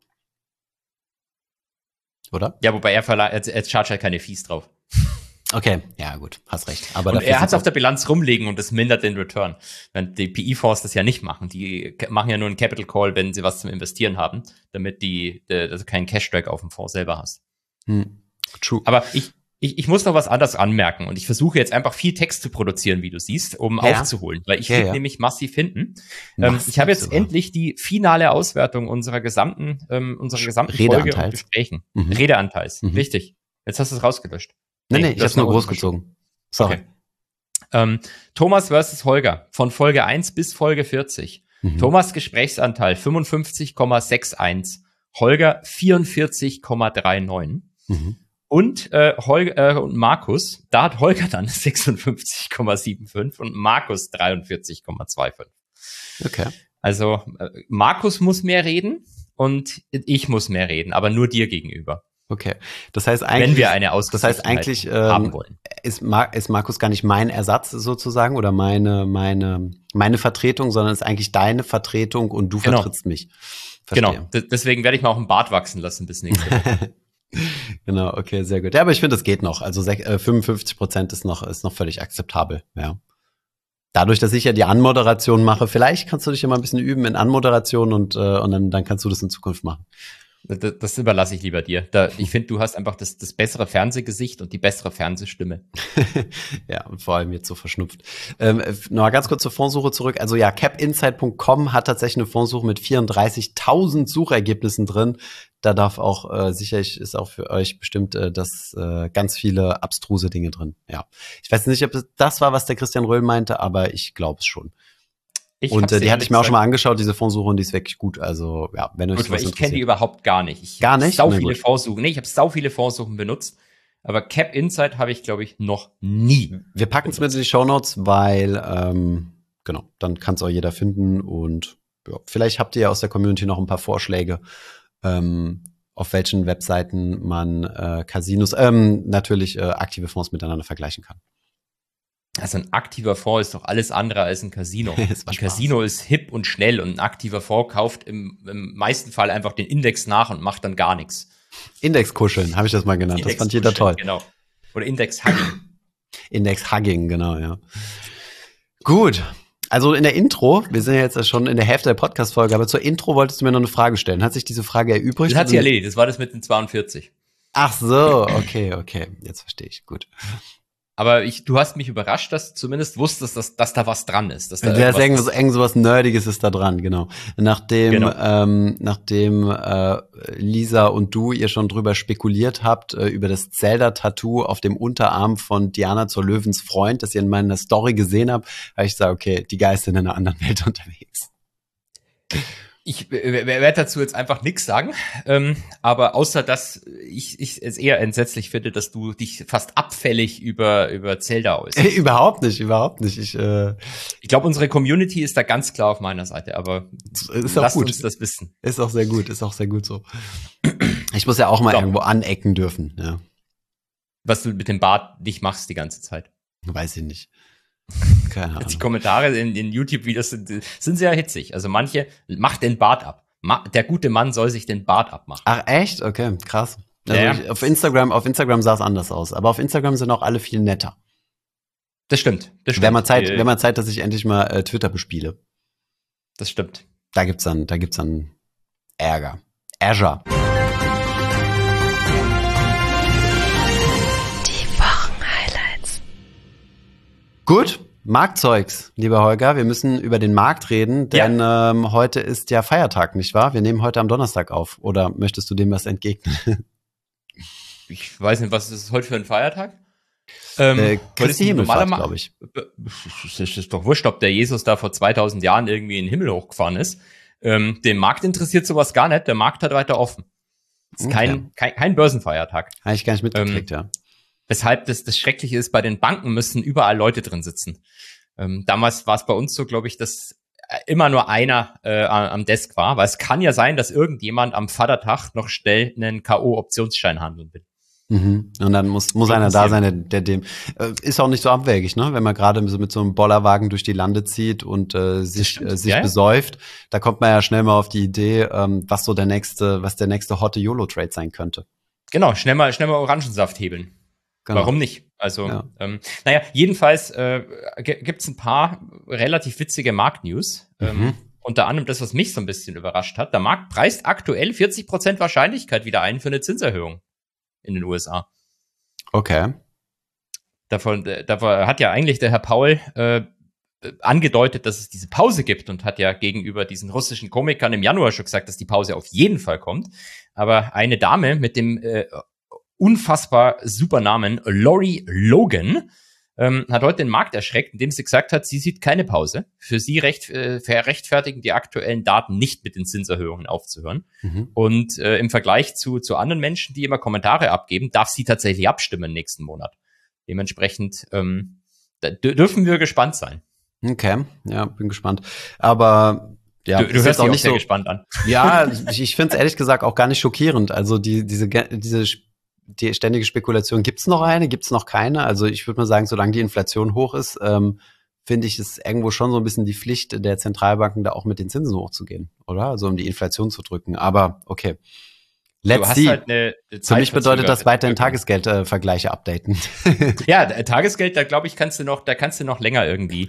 Oder? Ja, wobei er chargt halt keine Fees drauf. Okay, ja gut, hast recht. Aber und er hat es auf der Bilanz rumliegen und das mindert den Return. Wenn die PE-Fonds das ja nicht machen. Die machen ja nur einen Capital Call, wenn sie was zum Investieren haben, damit also keinen Cash-Drag auf dem Fonds selber hast. True. Aber ich muss noch was anderes anmerken und ich versuche jetzt einfach viel Text zu produzieren, wie du siehst, um aufzuholen, weil ich will nämlich massiv hinten. Ich habe jetzt endlich die finale Auswertung unserer gesamten Folge und Gesprächen. Redeanteils, richtig. Jetzt hast du es rausgelöscht. Nee, ich hab's nur groß gezogen. Sorry. Okay. Thomas versus Holger. Von Folge 1 bis Folge 40. Thomas Gesprächsanteil 55,61. Holger 44,39. Und Holger und Markus, da hat Holger dann 56,75 und Markus 43,25. Okay. Also Markus muss mehr reden und ich muss mehr reden, aber nur dir gegenüber. Okay, das heißt eigentlich, wenn wir eine Ausgeglichenheit haben wollen, ist Markus gar nicht mein Ersatz sozusagen oder meine Vertretung, sondern ist eigentlich deine Vertretung und du vertrittst mich. Verstehe. Genau, deswegen werde ich mal auch einen Bart wachsen lassen bis nächste Woche. Genau, okay, sehr gut. Ja, aber ich finde, es geht noch. Also 55% ist noch völlig akzeptabel, ja. Dadurch, dass ich ja die Anmoderation mache, vielleicht kannst du dich ja mal ein bisschen üben in Anmoderation und dann kannst du das in Zukunft machen. Das überlasse ich lieber dir. Ich finde, du hast einfach das bessere Fernsehgesicht und die bessere Fernsehstimme. Ja, und vor allem jetzt so verschnupft. Noch mal ganz kurz zur Fondssuche zurück. Also ja, capinsight.com hat tatsächlich eine Fondssuche mit 34.000 Suchergebnissen drin. Da darf auch, sicherlich ist auch für euch bestimmt ganz viele abstruse Dinge drin. Ja, ich weiß nicht, ob das war, was der Christian Röhl meinte, aber ich glaube es schon. Die hatte ich mir auch schon mal angeschaut, diese Fondssuche, und die ist wirklich gut. Also ja, wenn euch gut, sowas ich interessiert. kenne die überhaupt gar nicht. Gar nicht? Sau viele Fondssuchen. Nee, ich habe sau viele Fondssuchen benutzt. Aber Cap Insight habe ich, glaube ich, noch nie. Wir packen es mit in die Shownotes, weil, genau, dann kann es auch jeder finden. Und ja, vielleicht habt ihr ja aus der Community noch ein paar Vorschläge, auf welchen Webseiten man Casinos, natürlich aktive Fonds miteinander vergleichen kann. Also ein aktiver Fonds ist doch alles andere als ein Casino. Ein Casino ist hip und schnell und ein aktiver Fonds kauft im meisten Fall einfach den Index nach und macht dann gar nichts. Index-Kuscheln, habe ich das mal genannt. Das fand jeder toll. Genau. Oder Index-Hugging. Index-Hugging, genau, ja. Gut. Also in der Intro, wir sind ja jetzt schon in der Hälfte der Podcast-Folge, aber zur Intro wolltest du mir noch eine Frage stellen. Hat sich diese Frage erübrigt? Das hat sie erledigt. Das war das mit den 42. Ach so, okay. Jetzt verstehe ich. Gut. Aber du hast mich überrascht, dass du zumindest wusstest, dass da was dran ist. Dass da sowas Nerdiges ist da dran, genau. Nachdem Lisa und ihr schon drüber spekuliert habt, über das Zelda-Tattoo auf dem Unterarm von Diana zur Löwens Freund, das ihr in meiner Story gesehen habt, habe ich gesagt, okay, die Geister sind in einer anderen Welt unterwegs. Ich werde dazu jetzt einfach nichts sagen, aber außer, dass ich es eher entsetzlich finde, dass du dich fast abfällig über Zelda äußerst. Überhaupt nicht. Ich glaube, unsere Community ist da ganz klar auf meiner Seite, aber lasst uns das wissen. Ist auch sehr gut so. Ich muss ja auch mal irgendwo anecken dürfen, ja. Was du mit dem Bart nicht machst die ganze Zeit. Weiß ich nicht. Keine Ahnung. Die Kommentare in YouTube-Videos sind sehr hitzig. Also manche, macht den Bart ab. Der gute Mann soll sich den Bart abmachen. Ach echt? Okay, krass. Also auf Instagram sah es anders aus. Aber auf Instagram sind auch alle viel netter. Das stimmt. Wenn man Zeit, dass ich endlich mal Twitter bespiele. Das stimmt. Da gibt's dann Ärger. Azure. Gut, Marktzeugs, lieber Holger. Wir müssen über den Markt reden, denn heute ist ja Feiertag, nicht wahr? Wir nehmen heute am Donnerstag auf. Oder möchtest du dem was entgegnen? Ich weiß nicht, was ist heute für ein Feiertag? Christi Himmelfahrt, glaube ich. Es ist doch wurscht, ob der Jesus da vor 2000 Jahren irgendwie in den Himmel hochgefahren ist. Den Markt interessiert sowas gar nicht. Der Markt hat weiter offen. Das ist kein Börsenfeiertag. Habe ich gar nicht mitgekriegt, ja. Weshalb das Schreckliche ist, bei den Banken müssen überall Leute drin sitzen. Damals war es bei uns so, glaube ich, dass immer nur einer am Desk war, weil es kann ja sein, dass irgendjemand am Vatertag noch schnell einen K.O.-Optionsschein handeln will. Mhm. Und dann muss einer da sein, der dem ist auch nicht so abwegig, ne? Wenn man gerade so mit so einem Bollerwagen durch die Lande zieht und sich besäuft, da kommt man ja schnell mal auf die Idee, was der nächste hotte YOLO-Trade sein könnte. Genau, schnell mal Orangensaft hebeln. Genau. Warum nicht? Also, jedenfalls gibt's ein paar relativ witzige Marktnews. Unter anderem das, was mich so ein bisschen überrascht hat. Der Markt preist aktuell 40% Wahrscheinlichkeit wieder ein für eine Zinserhöhung in den USA. Okay. Davon hat ja eigentlich der Herr Paul angedeutet, dass es diese Pause gibt und hat ja gegenüber diesen russischen Komikern im Januar schon gesagt, dass die Pause auf jeden Fall kommt. Aber eine Dame mit dem unfassbar super Namen Lori Logan hat heute den Markt erschreckt, indem sie gesagt hat, sie sieht keine Pause. Für sie rechtfertigen die aktuellen Daten nicht mit den Zinserhöhungen aufzuhören. Und im Vergleich zu anderen Menschen, die immer Kommentare abgeben, darf sie tatsächlich abstimmen nächsten Monat. Dementsprechend dürfen wir gespannt sein. Okay, ja, bin gespannt. Aber ja, du hörst dich auch nicht sehr gespannt an. Ja, ich finde es ehrlich gesagt auch gar nicht schockierend. Also die ständige Spekulation, gibt's noch eine, gibt's noch keine? Also ich würde mal sagen, solange die Inflation hoch ist, finde ich es irgendwo schon so ein bisschen die Pflicht der Zentralbanken, da auch mit den Zinsen hochzugehen, oder? Also um die Inflation zu drücken. Aber okay, Let's see. Halt eine Für mich bedeutet das weiterhin Tagesgeldvergleiche updaten. Ja, Tagesgeld, da glaube ich, kannst du noch länger irgendwie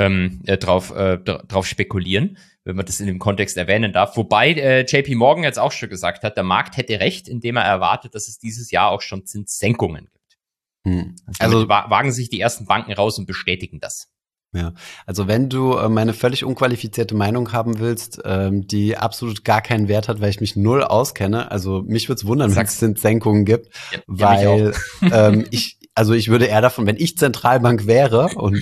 drauf spekulieren, wenn man das in dem Kontext erwähnen darf. Wobei JP Morgan jetzt auch schon gesagt hat, der Markt hätte recht, indem er erwartet, dass es dieses Jahr auch schon Zinssenkungen gibt. Also wagen sich die ersten Banken raus und bestätigen das. Ja, also wenn du meine völlig unqualifizierte Meinung haben willst, die absolut gar keinen Wert hat, weil ich mich null auskenne, also mich würde es wundern, wenn es Zinssenkungen gibt, ja, weil ich würde eher davon, wenn ich Zentralbank wäre und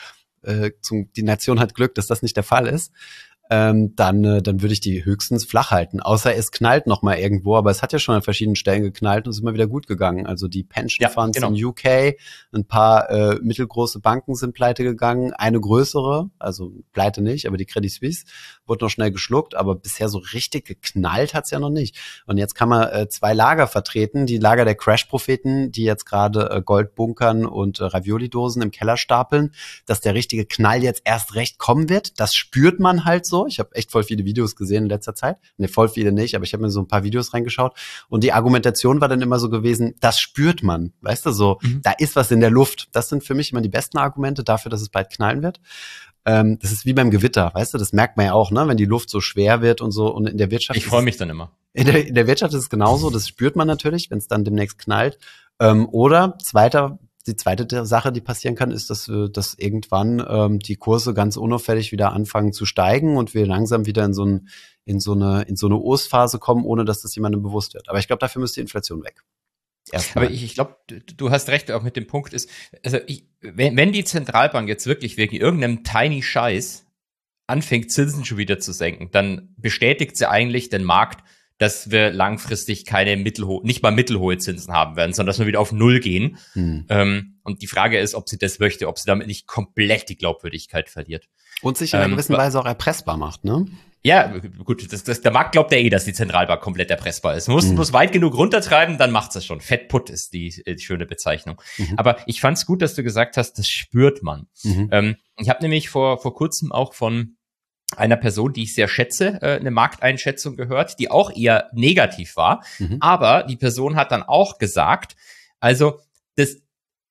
die Nation hat Glück, dass das nicht der Fall ist, dann würde ich die höchstens flach halten. Außer es knallt noch mal irgendwo, aber es hat ja schon an verschiedenen Stellen geknallt und ist immer wieder gut gegangen. Also die Pension Funds in UK, ein paar mittelgroße Banken sind pleite gegangen, eine größere, also pleite nicht, aber die Credit Suisse wurde noch schnell geschluckt, aber bisher so richtig geknallt hat's ja noch nicht. Und jetzt kann man zwei Lager vertreten, die Lager der Crash-Propheten, die jetzt gerade Gold bunkern und Ravioli-Dosen im Keller stapeln, dass der richtige Knall jetzt erst recht kommen wird. Das spürt man halt so. Ich habe echt voll viele Videos gesehen in letzter Zeit. Ne, voll viele nicht, aber ich habe mir so ein paar Videos reingeschaut. Und die Argumentation war dann immer so gewesen, das spürt man. Weißt du, so, da ist was in der Luft. Das sind für mich immer die besten Argumente dafür, dass es bald knallen wird. Das ist wie beim Gewitter, weißt du, das merkt man ja auch, ne, wenn die Luft so schwer wird und so. Und in der Wirtschaft. Ich freue mich dann immer. In der Wirtschaft ist es genauso, das spürt man natürlich, wenn es dann demnächst knallt. Oder die zweite Sache, die passieren kann, ist, dass irgendwann die Kurse ganz unauffällig wieder anfangen zu steigen und wir langsam wieder in so eine Ostphase kommen, ohne dass das jemandem bewusst wird. Aber ich glaube, dafür müsste die Inflation weg. Erstmal. Aber ich glaube, du hast recht, auch mit dem Punkt ist, also wenn die Zentralbank jetzt wirklich wegen irgendeinem tiny Scheiß anfängt, Zinsen schon wieder zu senken, dann bestätigt sie eigentlich den Markt, dass wir langfristig nicht mal mittelhohe Zinsen haben werden, sondern dass wir wieder auf Null gehen. Und die Frage ist, ob sie das möchte, ob sie damit nicht komplett die Glaubwürdigkeit verliert. Und sich in einer gewissen Weise auch erpressbar macht, ne? Ja, gut, der Markt glaubt ja dass die Zentralbank komplett erpressbar ist. Man muss weit genug runtertreiben, dann macht's das schon. Fett Put ist die schöne Bezeichnung. Aber ich fand's gut, dass du gesagt hast, das spürt man. Ich habe nämlich vor kurzem auch von einer Person, die ich sehr schätze, eine Markteinschätzung gehört, die auch eher negativ war. Aber die Person hat dann auch gesagt, also das,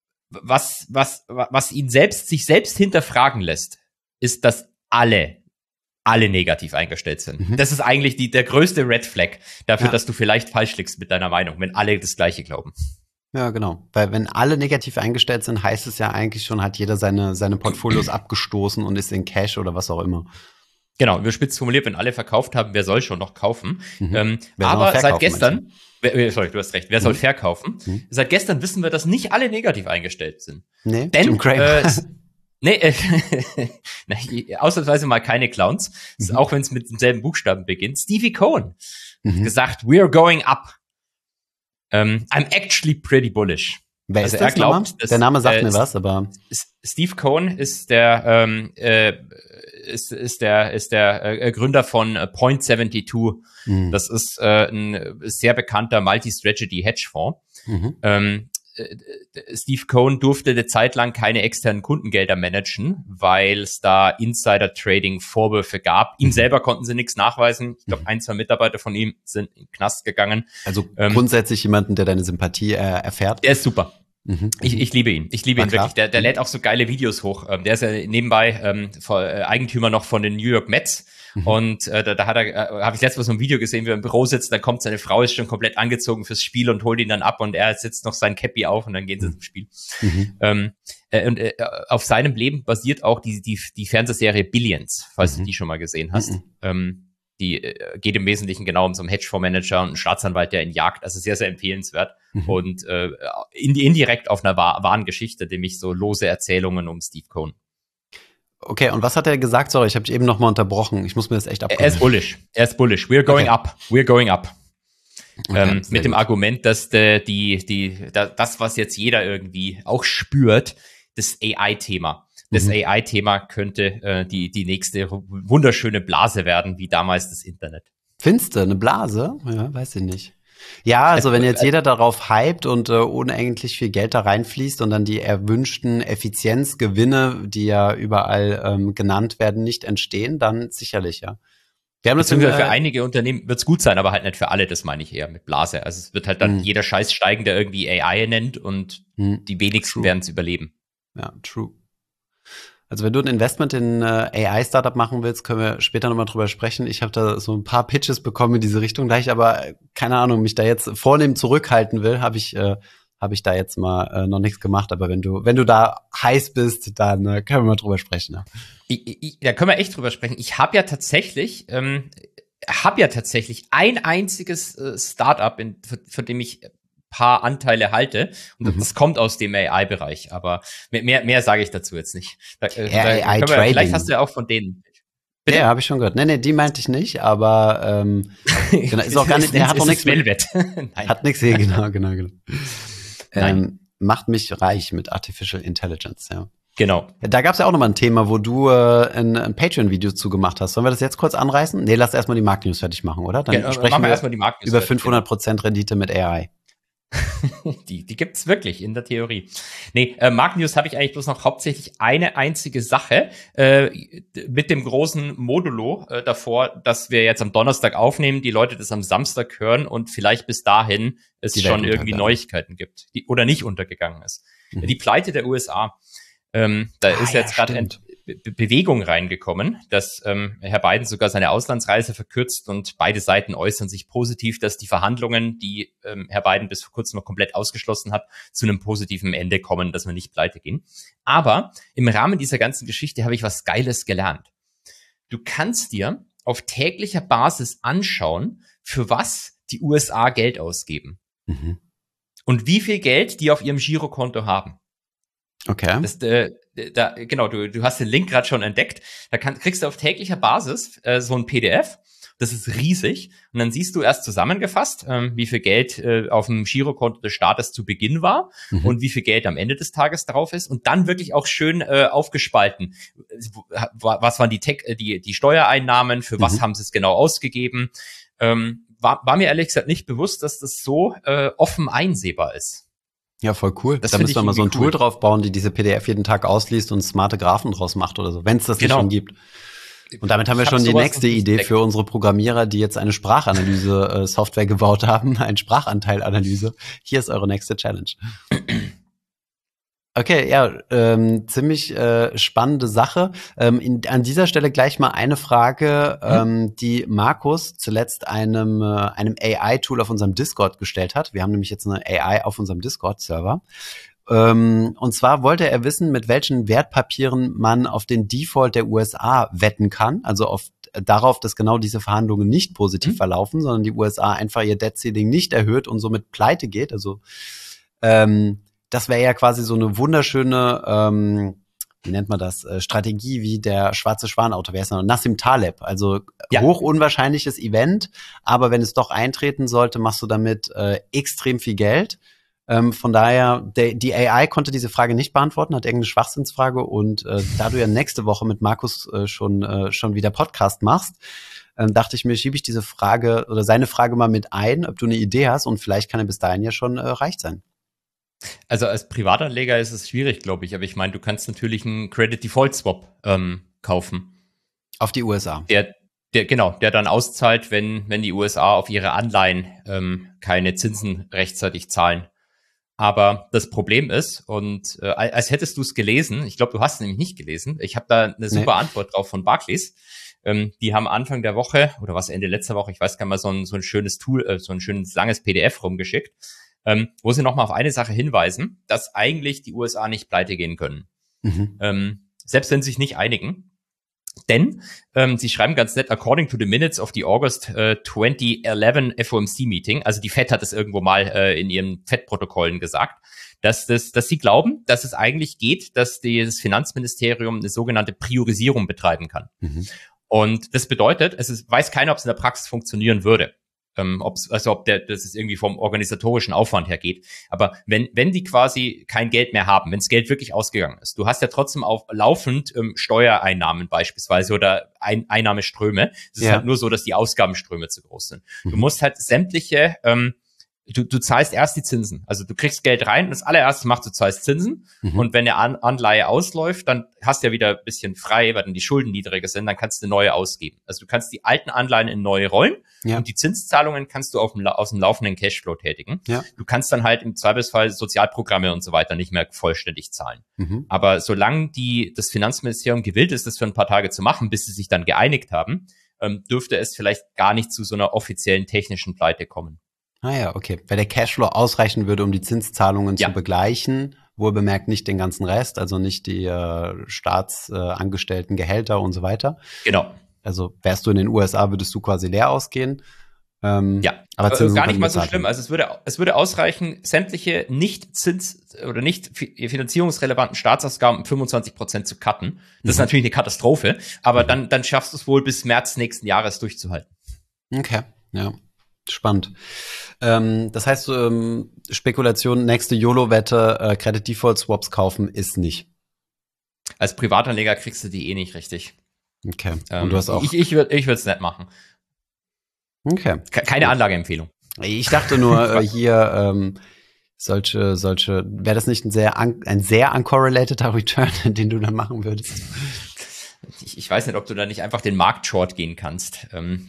was ihn sich selbst hinterfragen lässt, ist, dass alle negativ eingestellt sind. Das ist eigentlich der größte Red Flag dafür, dass du vielleicht falsch liegst mit deiner Meinung, wenn alle das Gleiche glauben. Ja, genau. Weil wenn alle negativ eingestellt sind, heißt es ja eigentlich schon, hat jeder seine Portfolios abgestoßen und ist in Cash oder was auch immer. Genau, wir formuliert, wenn alle verkauft haben, wer soll schon noch kaufen? Aber seit gestern, sorry, du hast recht, wer soll verkaufen? Seit gestern wissen wir, dass nicht alle negativ eingestellt sind. Nee, Jim Cramer. Ausnahmsweise mal keine Clowns, auch wenn es mit demselben Buchstaben beginnt. Stevie Cohen hat gesagt, we're going up. I'm actually pretty bullish. Wer ist das glaubt, der Name sagt mir was, aber Steve Cohen ist der Gründer von Point72. Das ist ein sehr bekannter Multi-Strategy-Hedgefonds. Steve Cohen durfte eine Zeit lang keine externen Kundengelder managen, weil es da Insider-Trading-Vorwürfe gab. Ihm selber konnten sie nichts nachweisen. Ich glaube, 1, 2 Mitarbeiter von ihm sind in den Knast gegangen. Also grundsätzlich jemanden, der deine Sympathie erfährt. Der ist super. Ich liebe ihn. Ich liebe ihn wirklich. Der lädt auch so geile Videos hoch. Der ist ja nebenbei Eigentümer noch von den New York Mets. Und da habe ich letztes Mal so ein Video gesehen, wie er im Büro sitzt, dann kommt seine Frau, ist schon komplett angezogen fürs Spiel und holt ihn dann ab und er setzt noch sein Cappy auf und dann gehen sie zum Spiel. Auf seinem Leben basiert auch die Fernsehserie Billions, falls du die schon mal gesehen hast. Die geht im Wesentlichen genau um so einen Hedgefondsmanager und einen Staatsanwalt, der ihn jagt. Also sehr, sehr empfehlenswert. Und indirekt auf einer wahren Geschichte, nämlich so lose Erzählungen um Steve Cohen. Okay, und was hat er gesagt? Sorry, ich habe dich eben noch mal unterbrochen. Ich muss mir das echt abgucken. Er ist bullish. We're going up. We're going up. Okay, mit dem Argument, dass das, was jetzt jeder irgendwie auch spürt, das AI-Thema. Das AI-Thema könnte die nächste wunderschöne Blase werden, wie damals das Internet. Findest du eine Blase? Ja, weiß ich nicht. Ja, also wenn jetzt jeder darauf hypt und unendlich viel Geld da reinfließt und dann die erwünschten Effizienzgewinne, die ja überall genannt werden, nicht entstehen, dann sicherlich, ja. Wir haben das für einige Unternehmen wird's gut sein, aber halt nicht für alle, das meine ich eher mit Blase. Also es wird halt dann jeder Scheiß steigen, der irgendwie AI nennt und die wenigsten werden es überleben. Ja, true. Also wenn du ein Investment in AI-Startup machen willst, können wir später nochmal drüber sprechen. Ich habe da so ein paar Pitches bekommen in diese Richtung, da ich aber, keine Ahnung, mich da jetzt vornehm zurückhalten will, habe ich da jetzt mal noch nichts gemacht. Aber wenn du da heiß bist, dann können wir mal drüber sprechen. Ja. Da können wir echt drüber sprechen. Ich habe ja tatsächlich ein einziges Startup, von dem ich paar Anteile halte. Und das kommt aus dem AI-Bereich. Aber mehr sage ich dazu jetzt nicht. Vielleicht hast du ja auch von denen. Bitte? Ja, habe ich schon gehört. Nee, die meinte ich nicht, aber genau, ist auch gar nicht, der hat doch nichts mit. Hat nichts hier, genau. Macht mich reich mit Artificial Intelligence, ja. Genau. Da gab es ja auch nochmal ein Thema, wo du ein Patreon-Video zugemacht hast. Sollen wir das jetzt kurz anreißen? Nee, lass erstmal die Marktnews fertig machen, oder? Dann sprechen wir erstmal die Marktnews über 500% Rendite mit AI. Die gibt's wirklich in der Theorie. Nee, Marktnews habe ich eigentlich bloß noch hauptsächlich eine einzige Sache mit dem großen Modulo davor, dass wir jetzt am Donnerstag aufnehmen, die Leute das am Samstag hören und vielleicht bis dahin es schon irgendwie Neuigkeiten gibt, die oder nicht untergegangen ist. Die Pleite der USA. Da ist jetzt gerade Bewegung reingekommen, dass Herr Biden sogar seine Auslandsreise verkürzt und beide Seiten äußern sich positiv, dass die Verhandlungen, die Herr Biden bis vor kurzem noch komplett ausgeschlossen hat, zu einem positiven Ende kommen, dass wir nicht pleite gehen. Aber im Rahmen dieser ganzen Geschichte habe ich was Geiles gelernt. Du kannst dir auf täglicher Basis anschauen, für was die USA Geld ausgeben. Und wie viel Geld die auf ihrem Girokonto haben. Okay. Genau, du hast den Link gerade schon entdeckt. Da kriegst du auf täglicher Basis so ein PDF. Das ist riesig. Und dann siehst du erst zusammengefasst, wie viel Geld auf dem Girokonto des Staates zu Beginn war und wie viel Geld am Ende des Tages drauf ist. Und dann wirklich auch schön aufgespalten. Was waren die Steuereinnahmen? Für was haben sie es genau ausgegeben? War mir ehrlich gesagt nicht bewusst, dass das so offen einsehbar ist. Ja, voll cool. Da müssen wir mal so ein Tool drauf bauen, die diese PDF jeden Tag ausliest und smarte Graphen draus macht oder so, wenn es das nicht schon gibt. Und damit haben wir schon die nächste Idee für unsere Programmierer, die jetzt eine Sprachanalyse-Software gebaut haben, eine Sprachanteilanalyse. Hier ist eure nächste Challenge. Okay, ja, ziemlich spannende Sache. An dieser Stelle gleich mal eine Frage, die Markus zuletzt einem AI-Tool auf unserem Discord gestellt hat. Wir haben nämlich jetzt eine AI auf unserem Discord-Server. Und zwar wollte er wissen, mit welchen Wertpapieren man auf den Default der USA wetten kann. Also darauf, dass genau diese Verhandlungen nicht positiv verlaufen, sondern die USA einfach ihr Debt Ceiling nicht erhöht und somit pleite geht. Also das wäre ja quasi so eine wunderschöne, wie nennt man das, Strategie wie der schwarze Schwan-Autor, wer ist noch? Nassim Taleb. Also hoch unwahrscheinliches Event, aber wenn es doch eintreten sollte, machst du damit extrem viel Geld. Von daher, die AI konnte diese Frage nicht beantworten, hat irgendeine Schwachsinnsfrage und da du ja nächste Woche mit Markus schon wieder Podcast machst, dachte ich mir, schiebe ich diese Frage oder seine Frage mal mit ein, ob du eine Idee hast und vielleicht kann er bis dahin ja schon reich sein. Also als Privatanleger ist es schwierig, glaube ich. Aber ich meine, du kannst natürlich einen Credit Default Swap kaufen. Auf die USA. Der dann auszahlt, wenn die USA auf ihre Anleihen keine Zinsen rechtzeitig zahlen. Aber das Problem ist, und als hättest du es gelesen, ich glaube, du hast es nämlich nicht gelesen, ich habe da eine super Antwort drauf von Barclays. Die haben Anfang der Woche, oder was Ende letzter Woche, ich weiß gar nicht mal, so ein schönes Tool, so ein schönes langes PDF rumgeschickt, wo sie nochmal auf eine Sache hinweisen, dass eigentlich die USA nicht pleite gehen können. Selbst wenn sie sich nicht einigen. Denn sie schreiben ganz nett, according to the minutes of the August 2011 FOMC Meeting, also die Fed hat es irgendwo mal in ihren Fed-Protokollen gesagt, dass sie glauben, dass es eigentlich geht, dass das Finanzministerium eine sogenannte Priorisierung betreiben kann. Und das bedeutet, weiß keiner, ob es in der Praxis funktionieren würde. Das es irgendwie vom organisatorischen Aufwand her geht. Aber wenn die quasi kein Geld mehr haben, wenn das Geld wirklich ausgegangen ist, du hast ja trotzdem auch laufend Steuereinnahmen beispielsweise oder Einnahmeströme. Es ist halt nur so, dass die Ausgabenströme zu groß sind. Du musst halt sämtliche du zahlst erst die Zinsen. Also du kriegst Geld rein und das allererste macht, du zahlst Zinsen. Und wenn eine Anleihe ausläuft, dann hast du ja wieder ein bisschen frei, weil dann die Schulden niedriger sind, dann kannst du eine neue ausgeben. Also du kannst die alten Anleihen in neue rollen und die Zinszahlungen kannst du aus dem laufenden Cashflow tätigen. Ja. Du kannst dann halt im Zweifelsfall Sozialprogramme und so weiter nicht mehr vollständig zahlen. Aber solange das Finanzministerium gewillt ist, das für ein paar Tage zu machen, bis sie sich dann geeinigt haben, dürfte es vielleicht gar nicht zu so einer offiziellen technischen Pleite kommen. Ah ja, okay. Weil der Cashflow ausreichen würde, um die Zinszahlungen zu begleichen, wohlbemerkt nicht den ganzen Rest, also nicht die staatsangestellten Gehälter und so weiter. Genau. Also wärst du in den USA, würdest du quasi leer ausgehen. Aber Zinsen gar nicht mal so schlimm. Also es würde ausreichen, sämtliche nicht oder nicht finanzierungsrelevanten Staatsausgaben um 25% zu cutten. Das ist natürlich eine Katastrophe, aber dann schaffst du es wohl bis März nächsten Jahres durchzuhalten. Okay, ja. Spannend. Das heißt, Spekulation, nächste YOLO-Wette, Credit Default Swaps kaufen ist nicht. Als Privatanleger kriegst du die nicht richtig. Okay. Und du hast auch. Ich würde es nicht machen. Okay. Keine Anlageempfehlung. Ich dachte nur hier solche, wäre das nicht ein sehr uncorrelateder Return, den du dann machen würdest? Ich weiß nicht, ob du da nicht einfach den Markt-Short gehen kannst.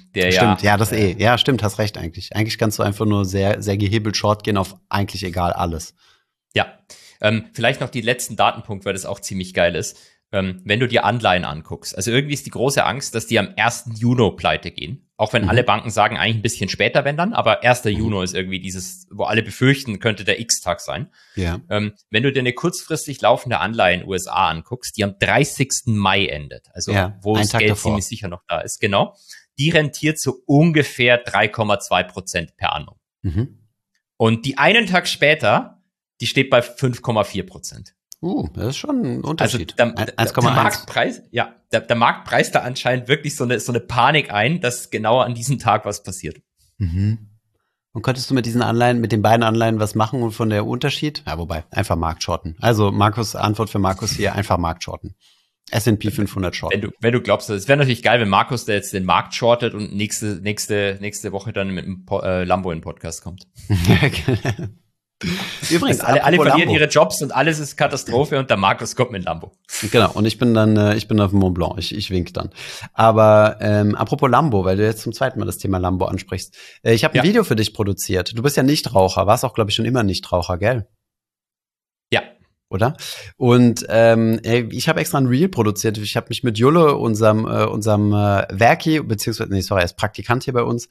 Stimmt, stimmt, hast recht eigentlich. Eigentlich kannst du einfach nur sehr, sehr gehebelt Short gehen auf eigentlich egal alles. Ja, vielleicht noch die letzten Datenpunkt, weil das auch ziemlich geil ist. Wenn du dir Anleihen anguckst. Also irgendwie ist die große Angst, dass die am 1. Juni pleite gehen. Auch wenn alle Banken sagen, eigentlich ein bisschen später, wenn dann. Aber 1. Juni ist irgendwie dieses, wo alle befürchten, könnte der X-Tag sein. Ja. Wenn du dir eine kurzfristig laufende Anleihe in den USA anguckst, die am 30. Mai endet. Also wo das Geld ziemlich sicher noch da ist. Genau. Die rentiert so ungefähr 3,2% per annum. Und die einen Tag später, die steht bei 5,4%. Das ist schon ein Unterschied. Also der Marktpreis, der Markt preist da anscheinend wirklich so eine Panik ein, dass genau an diesem Tag was passiert. Und könntest du mit diesen Anleihen, mit den beiden Anleihen was machen und von der Unterschied? Ja, wobei, einfach Marktshorten. Also Antwort für Markus hier, einfach Marktshorten. S&P 500 shorten. Wenn du glaubst, es wäre natürlich geil, wenn Markus da jetzt den Markt shortet und nächste Woche dann mit einem Lambo in den Podcast kommt. Übrigens, alle verlieren ihre Jobs und alles ist Katastrophe und der Markus kommt mit Lambo. Genau, und ich bin auf dem Mont Blanc, ich wink dann. Aber apropos Lambo, weil du jetzt zum zweiten Mal das Thema Lambo ansprichst. Ich habe ein Video für dich produziert. Du bist ja Nichtraucher, warst auch, glaube ich, schon immer Nichtraucher, gell? Ja. Oder? Und ich habe extra ein Reel produziert. Ich habe mich mit Julle, unserem Werki, beziehungsweise, er ist Praktikant hier bei uns,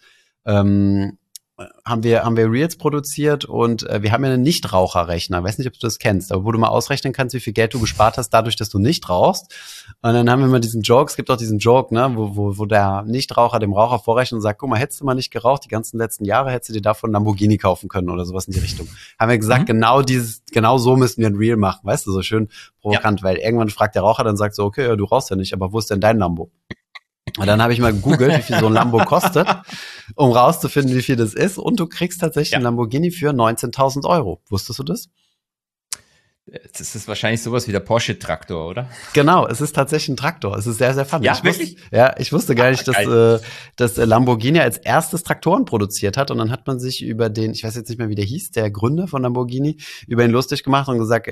haben wir Reels produziert und wir haben ja einen Nichtraucherrechner. Weiß nicht, ob du das kennst, aber wo du mal ausrechnen kannst, wie viel Geld du gespart hast, dadurch, dass du nicht rauchst. Und dann haben wir mal diesen Joke, es gibt auch diesen Joke, ne, wo der Nichtraucher dem Raucher vorrechnet und sagt, guck mal, hättest du mal nicht geraucht, die ganzen letzten Jahre, hättest du dir davon einen Lamborghini kaufen können oder sowas in die Richtung. Haben wir gesagt, genau so müssen wir ein Reel machen, weißt du, so schön provokant, weil irgendwann fragt der Raucher, dann sagt so, okay, du rauchst ja nicht, aber wo ist denn dein Lambo? Und dann habe ich mal gegoogelt, wie viel so ein Lambo kostet, um rauszufinden, wie viel das ist. Und du kriegst tatsächlich einen Lamborghini für 19.000 €. Wusstest du das? Das ist wahrscheinlich sowas wie der Porsche-Traktor, oder? Genau, es ist tatsächlich ein Traktor. Es ist sehr, sehr funny. Ja, wirklich? Ich wusste gar nicht, dass Lamborghini als erstes Traktoren produziert hat. Und dann hat man sich über den, ich weiß jetzt nicht mehr, wie der hieß, der Gründer von Lamborghini, über ihn lustig gemacht und gesagt,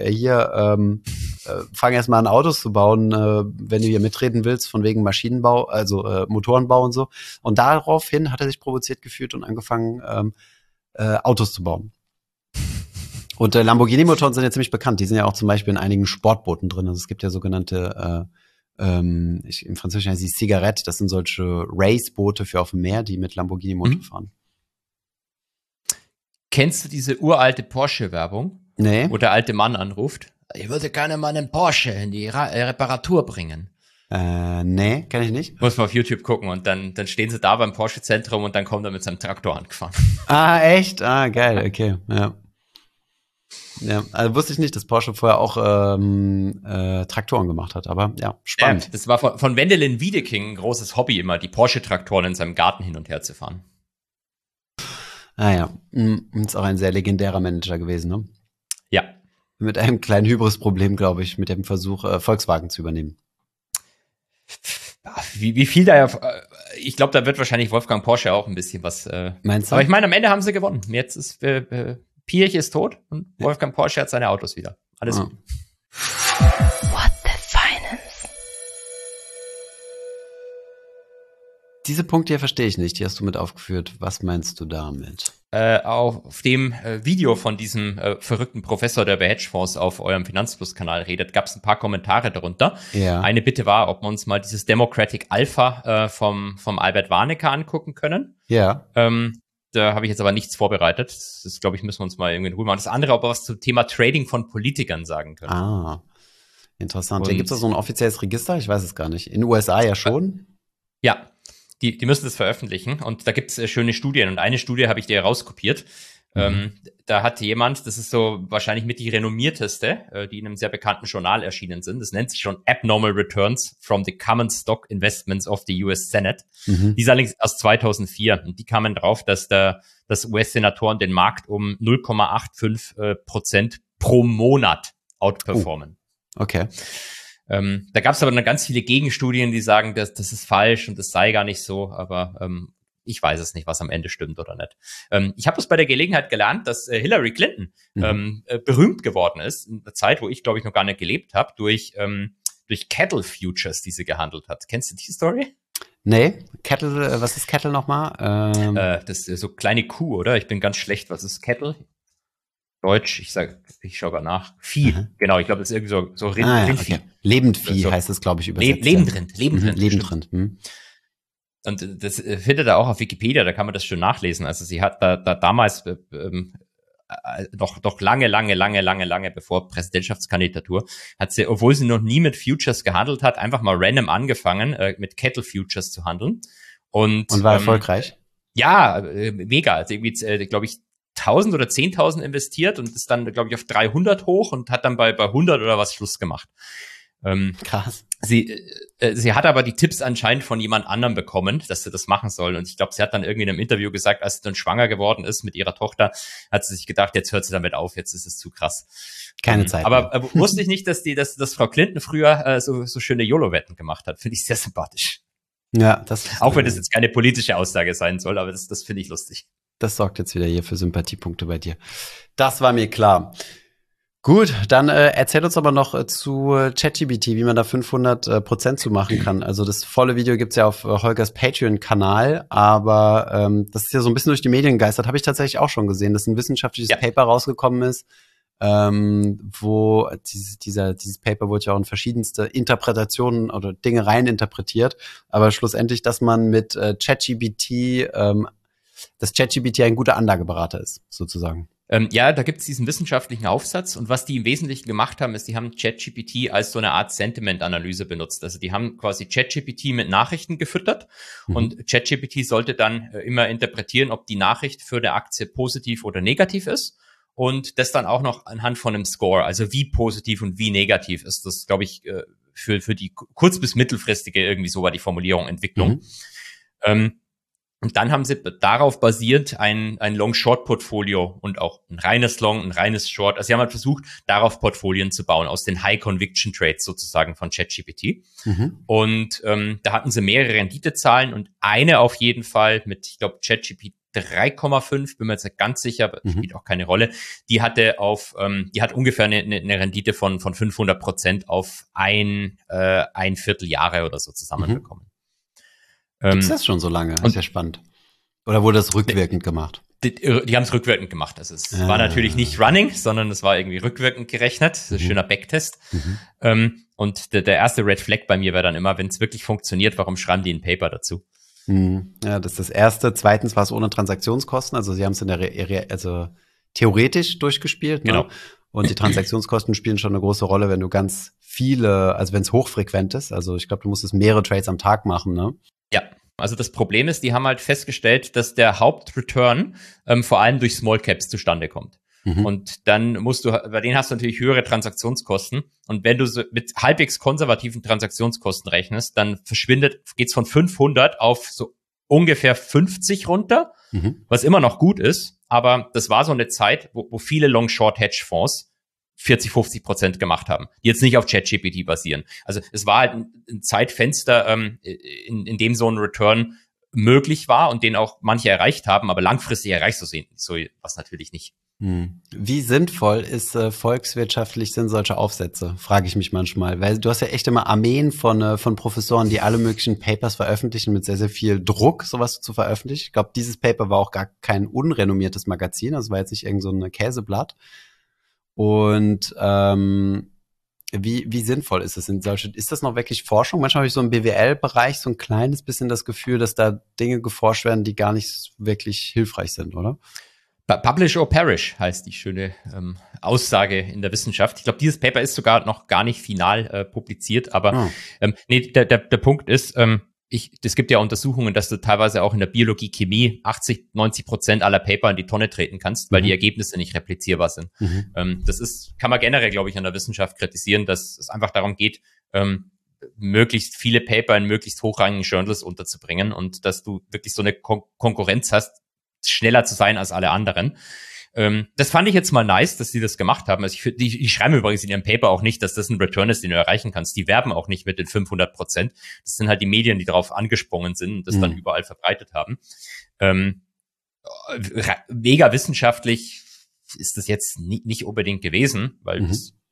fang erst mal an, Autos zu bauen, wenn du hier mitreden willst, von wegen Maschinenbau, also Motorenbau und so. Und daraufhin hat er sich provoziert gefühlt und angefangen, Autos zu bauen. Und Lamborghini-Motoren sind ja ziemlich bekannt. Die sind ja auch zum Beispiel in einigen Sportbooten drin. Also es gibt ja sogenannte, im Französischen heißt die Cigarette. Das sind solche Raceboote für auf dem Meer, die mit Lamborghini-Motor fahren. Kennst du diese uralte Porsche-Werbung? Nee. Wo der alte Mann anruft? Ich würde gerne mal einen Porsche in die Reparatur bringen. Nee, kann ich nicht. Muss man auf YouTube gucken und dann stehen sie da beim Porsche-Zentrum und dann kommt er mit seinem Traktor angefahren. Ah, echt? Ah, geil, okay, ja. Ja, also wusste ich nicht, dass Porsche vorher auch Traktoren gemacht hat, aber ja, spannend. Das war von Wendelin Wiedeking ein großes Hobby immer, die Porsche-Traktoren in seinem Garten hin und her zu fahren. Ah ja, ist auch ein sehr legendärer Manager gewesen, ne? Ja. Mit einem kleinen Hybris-Problem, glaube ich, mit dem Versuch, Volkswagen zu übernehmen. Wie viel da, ich glaube, da wird wahrscheinlich Wolfgang Porsche auch ein bisschen was. Meinst du? Aber ich meine, am Ende haben sie gewonnen. Jetzt ist Piech ist tot und Wolfgang Porsche hat seine Autos wieder. Alles gut. What the Finance? Diese Punkte hier verstehe ich nicht. Die hast du mit aufgeführt. Was meinst du damit? Auf dem Video von diesem verrückten Professor, der bei Hedgefonds auf eurem Finanzfluss-Kanal redet, gab es ein paar Kommentare darunter. Ja. Eine Bitte war, ob wir uns mal dieses Democratic Alpha vom Albert Warnecke angucken können. Ja. Da habe ich jetzt aber nichts vorbereitet. Das, glaube ich, müssen wir uns mal irgendwie in Ruhe machen. Das andere, ob wir was zum Thema Trading von Politikern sagen können. Ah, interessant. Gibt es da so ein offizielles Register? Ich weiß es gar nicht. In den USA ja schon. Ja, die müssen das veröffentlichen. Und da gibt es schöne Studien. Und eine Studie habe ich dir rauskopiert. Da hat jemand, das ist so wahrscheinlich mit die renommierteste, die in einem sehr bekannten Journal erschienen sind. Das nennt sich schon Abnormal Returns from the Common Stock Investments of the US Senate. Die ist allerdings aus 2004. Und die kamen drauf, dass US-Senatoren den Markt um 0,85% pro Monat outperformen. Okay. Da gab es aber dann ganz viele Gegenstudien, die sagen, das ist falsch und das sei gar nicht so. Aber ich weiß es nicht, was am Ende stimmt oder nicht. Ich habe es bei der Gelegenheit gelernt, dass Hillary Clinton berühmt geworden ist, in einer Zeit, wo ich, glaube ich, noch gar nicht gelebt habe, durch Cattle Futures, die sie gehandelt hat. Kennst du die Story? Nee, Cattle, was ist Cattle nochmal? Das ist so kleine Kuh, oder? Ich bin ganz schlecht. Was ist Cattle? Deutsch, ich schaue mal nach. Vieh, genau, ich glaube, das ist irgendwie so Rindvieh. Okay. Lebendvieh so, heißt es, glaube ich, übersetzt. Lebendrind. Lebendrind. Und das findet er auch auf Wikipedia, da kann man das schon nachlesen. Also sie hat da damals noch lange bevor Präsidentschaftskandidatur, hat sie, obwohl sie noch nie mit Futures gehandelt hat, einfach mal random angefangen, mit Cattle Futures zu handeln. Und war erfolgreich? Ja, mega. Also irgendwie, glaube ich, 1000 oder 10.000 investiert und ist dann, glaube ich, auf 300 hoch und hat dann bei 100 oder was Schluss gemacht. Krass. Sie hat aber die Tipps anscheinend von jemand anderem bekommen, dass sie das machen soll. Und ich glaube, sie hat dann irgendwie in einem Interview gesagt, als sie dann schwanger geworden ist mit ihrer Tochter, hat sie sich gedacht, jetzt hört sie damit auf, jetzt ist es zu krass. Keine Zeit. Aber wusste ich nicht, dass Frau Clinton früher so schöne YOLO-Wetten gemacht hat. Finde ich sehr sympathisch. Ja, das. Auch wenn das jetzt keine politische Aussage sein soll, aber das finde ich lustig. Das sorgt jetzt wieder hier für Sympathiepunkte bei dir. Das war mir klar. Gut, dann erzähl uns aber noch zu ChatGPT, wie man da 500% zu machen kann. Also das volle Video gibt's ja auf Holgers Patreon-Kanal, aber das ist ja so ein bisschen durch die Medien gegeistert. Habe ich tatsächlich auch schon gesehen, dass ein wissenschaftliches Paper rausgekommen ist, wo dieses Paper wurde ja auch in verschiedenste Interpretationen oder Dinge reininterpretiert, aber schlussendlich, dass man mit ChatGPT dass ChatGPT ein guter Anlageberater ist, sozusagen. Ja, da gibt's diesen wissenschaftlichen Aufsatz und was die im Wesentlichen gemacht haben, ist, die haben ChatGPT als so eine Art Sentiment-Analyse benutzt. Also die haben quasi ChatGPT mit Nachrichten gefüttert und ChatGPT sollte dann immer interpretieren, ob die Nachricht für eine Aktie positiv oder negativ ist und das dann auch noch anhand von einem Score, also wie positiv und wie negativ ist das, glaube ich, für die kurz- bis mittelfristige, irgendwie so war die Formulierung, Entwicklung. Und dann haben sie darauf basiert ein Long-Short-Portfolio und auch ein reines Long, ein reines Short. Also sie haben halt versucht, darauf Portfolien zu bauen, aus den High-Conviction-Trades sozusagen von ChatGPT. Und da hatten sie mehrere Renditezahlen und eine auf jeden Fall mit, ich glaube, ChatGPT 3,5, bin mir jetzt nicht ganz sicher, aber spielt auch keine Rolle. Die hat ungefähr eine Rendite von 500% auf ein Vierteljahre oder so zusammenbekommen. Gibt's das schon so lange? Das ist ja spannend. Oder wurde das rückwirkend gemacht? Die haben es rückwirkend gemacht. Also es war natürlich nicht running, sondern es war irgendwie rückwirkend gerechnet. Das ist ein schöner Backtest. Und der erste Red Flag bei mir wäre dann immer, wenn es wirklich funktioniert, warum schreiben die ein Paper dazu? Ja, das ist das Erste. Zweitens war es ohne Transaktionskosten. Also sie haben es also theoretisch durchgespielt. Ne? Genau. Und die Transaktionskosten spielen schon eine große Rolle, wenn du ganz viele, also wenn es hochfrequent ist. Also ich glaube, du musstest mehrere Trades am Tag machen, ne? Ja, also das Problem ist, die haben halt festgestellt, dass der Hauptreturn vor allem durch Small Caps zustande kommt. Und dann bei denen hast du natürlich höhere Transaktionskosten. Und wenn du so mit halbwegs konservativen Transaktionskosten rechnest, dann geht's von 500 auf so ungefähr 50 runter, was immer noch gut ist. Aber das war so eine Zeit, wo viele Long-Short-Hedgefonds 40-50% gemacht haben, die jetzt nicht auf ChatGPT basieren. Also es war halt ein Zeitfenster, in dem so ein Return möglich war und den auch manche erreicht haben, aber langfristig erreichst du so was natürlich nicht. Wie sinnvoll ist volkswirtschaftlich sind solche Aufsätze, frage ich mich manchmal. Weil du hast ja echt immer Armeen von Professoren, die alle möglichen Papers veröffentlichen mit sehr, sehr viel Druck, sowas zu veröffentlichen. Ich glaube, dieses Paper war auch gar kein unrenommiertes Magazin, das war jetzt nicht irgend so ein Käseblatt. Und wie sinnvoll ist es ist das noch wirklich Forschung? Manchmal habe ich so im BWL-Bereich so ein kleines bisschen das Gefühl, dass da Dinge geforscht werden, die gar nicht wirklich hilfreich sind, oder? Publish or perish heißt die schöne Aussage in der Wissenschaft. Ich glaube, dieses Paper ist sogar noch gar nicht final publiziert, aber der Punkt ist, es gibt ja Untersuchungen, dass du teilweise auch in der Biologie, Chemie 80-90% aller Paper in die Tonne treten kannst, weil die Ergebnisse nicht replizierbar sind. Kann man generell, glaube ich, an der Wissenschaft kritisieren, dass es einfach darum geht, möglichst viele Paper in möglichst hochrangigen Journals unterzubringen und dass du wirklich so eine Konkurrenz hast, schneller zu sein als alle anderen. Das fand ich jetzt mal nice, dass sie das gemacht haben. Also die schreiben übrigens in ihrem Paper auch nicht, dass das ein Return ist, den du erreichen kannst. Die werben auch nicht mit den 500%. Das sind halt die Medien, die darauf angesprungen sind und das dann überall verbreitet haben. Mega wissenschaftlich ist das jetzt nicht unbedingt gewesen, weil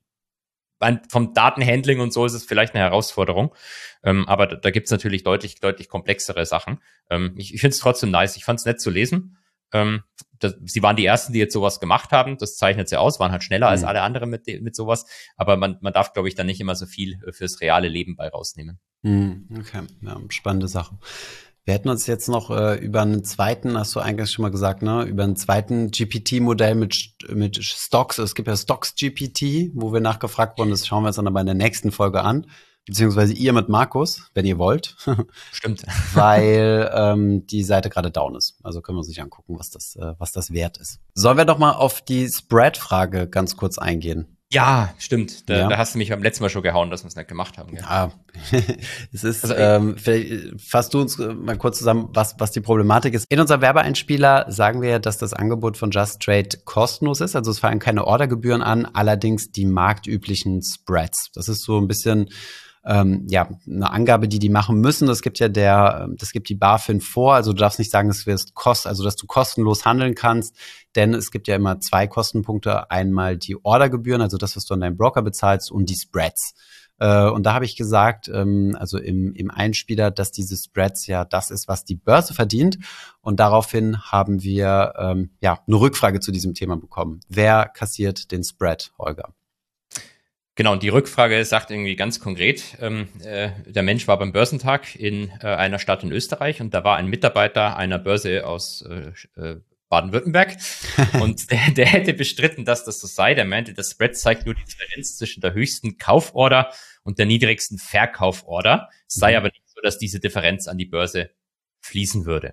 vom Datenhandling und so ist es vielleicht eine Herausforderung. Aber da gibt's natürlich deutlich komplexere Sachen. Ich finde es trotzdem nice. Ich fand es nett zu lesen. Sie waren die Ersten, die jetzt sowas gemacht haben. Das zeichnet sie aus, waren halt schneller als alle anderen mit sowas. Aber man darf, glaube ich, dann nicht immer so viel fürs reale Leben bei rausnehmen. Okay, ja, spannende Sache. Wir hätten uns jetzt noch über einen zweiten, hast du eigentlich schon mal gesagt, ne, über einen zweiten GPT-Modell mit Stocks. Es gibt ja Stocks GPT, wo wir nachgefragt wurden. Das schauen wir uns dann aber in der nächsten Folge an. Beziehungsweise ihr mit Markus, wenn ihr wollt. Stimmt. Weil die Seite gerade down ist. Also können wir uns nicht angucken, was das wert ist. Sollen wir doch mal auf die Spread-Frage ganz kurz eingehen? Ja, stimmt. Da hast du mich beim letzten Mal schon gehauen, dass wir es nicht gemacht haben. Ja, es ist, vielleicht fasst du uns mal kurz zusammen, was die Problematik ist. In unserem Werbeeinspieler sagen wir ja, dass das Angebot von Just Trade kostenlos ist. Also es fallen keine Ordergebühren an, allerdings die marktüblichen Spreads. Das ist so ein bisschen eine Angabe, die machen müssen. Das gibt die BaFin vor. Also du darfst nicht sagen, dass du kostenlos handeln kannst, denn es gibt ja immer zwei Kostenpunkte. Einmal die Ordergebühren, also das, was du an deinen Broker bezahlst, und die Spreads. Und da habe ich gesagt, also im Einspieler, dass diese Spreads ja das ist, was die Börse verdient. Und daraufhin haben wir eine Rückfrage zu diesem Thema bekommen. Wer kassiert den Spread, Holger? Genau, und die Rückfrage sagt irgendwie ganz konkret, der Mensch war beim Börsentag in einer Stadt in Österreich und da war ein Mitarbeiter einer Börse aus Baden-Württemberg und der hätte bestritten, dass das so sei. Der meinte, das Spread zeigt nur die Differenz zwischen der höchsten Kauforder und der niedrigsten Verkauforder. Es sei aber nicht so, dass diese Differenz an die Börse fließen würde.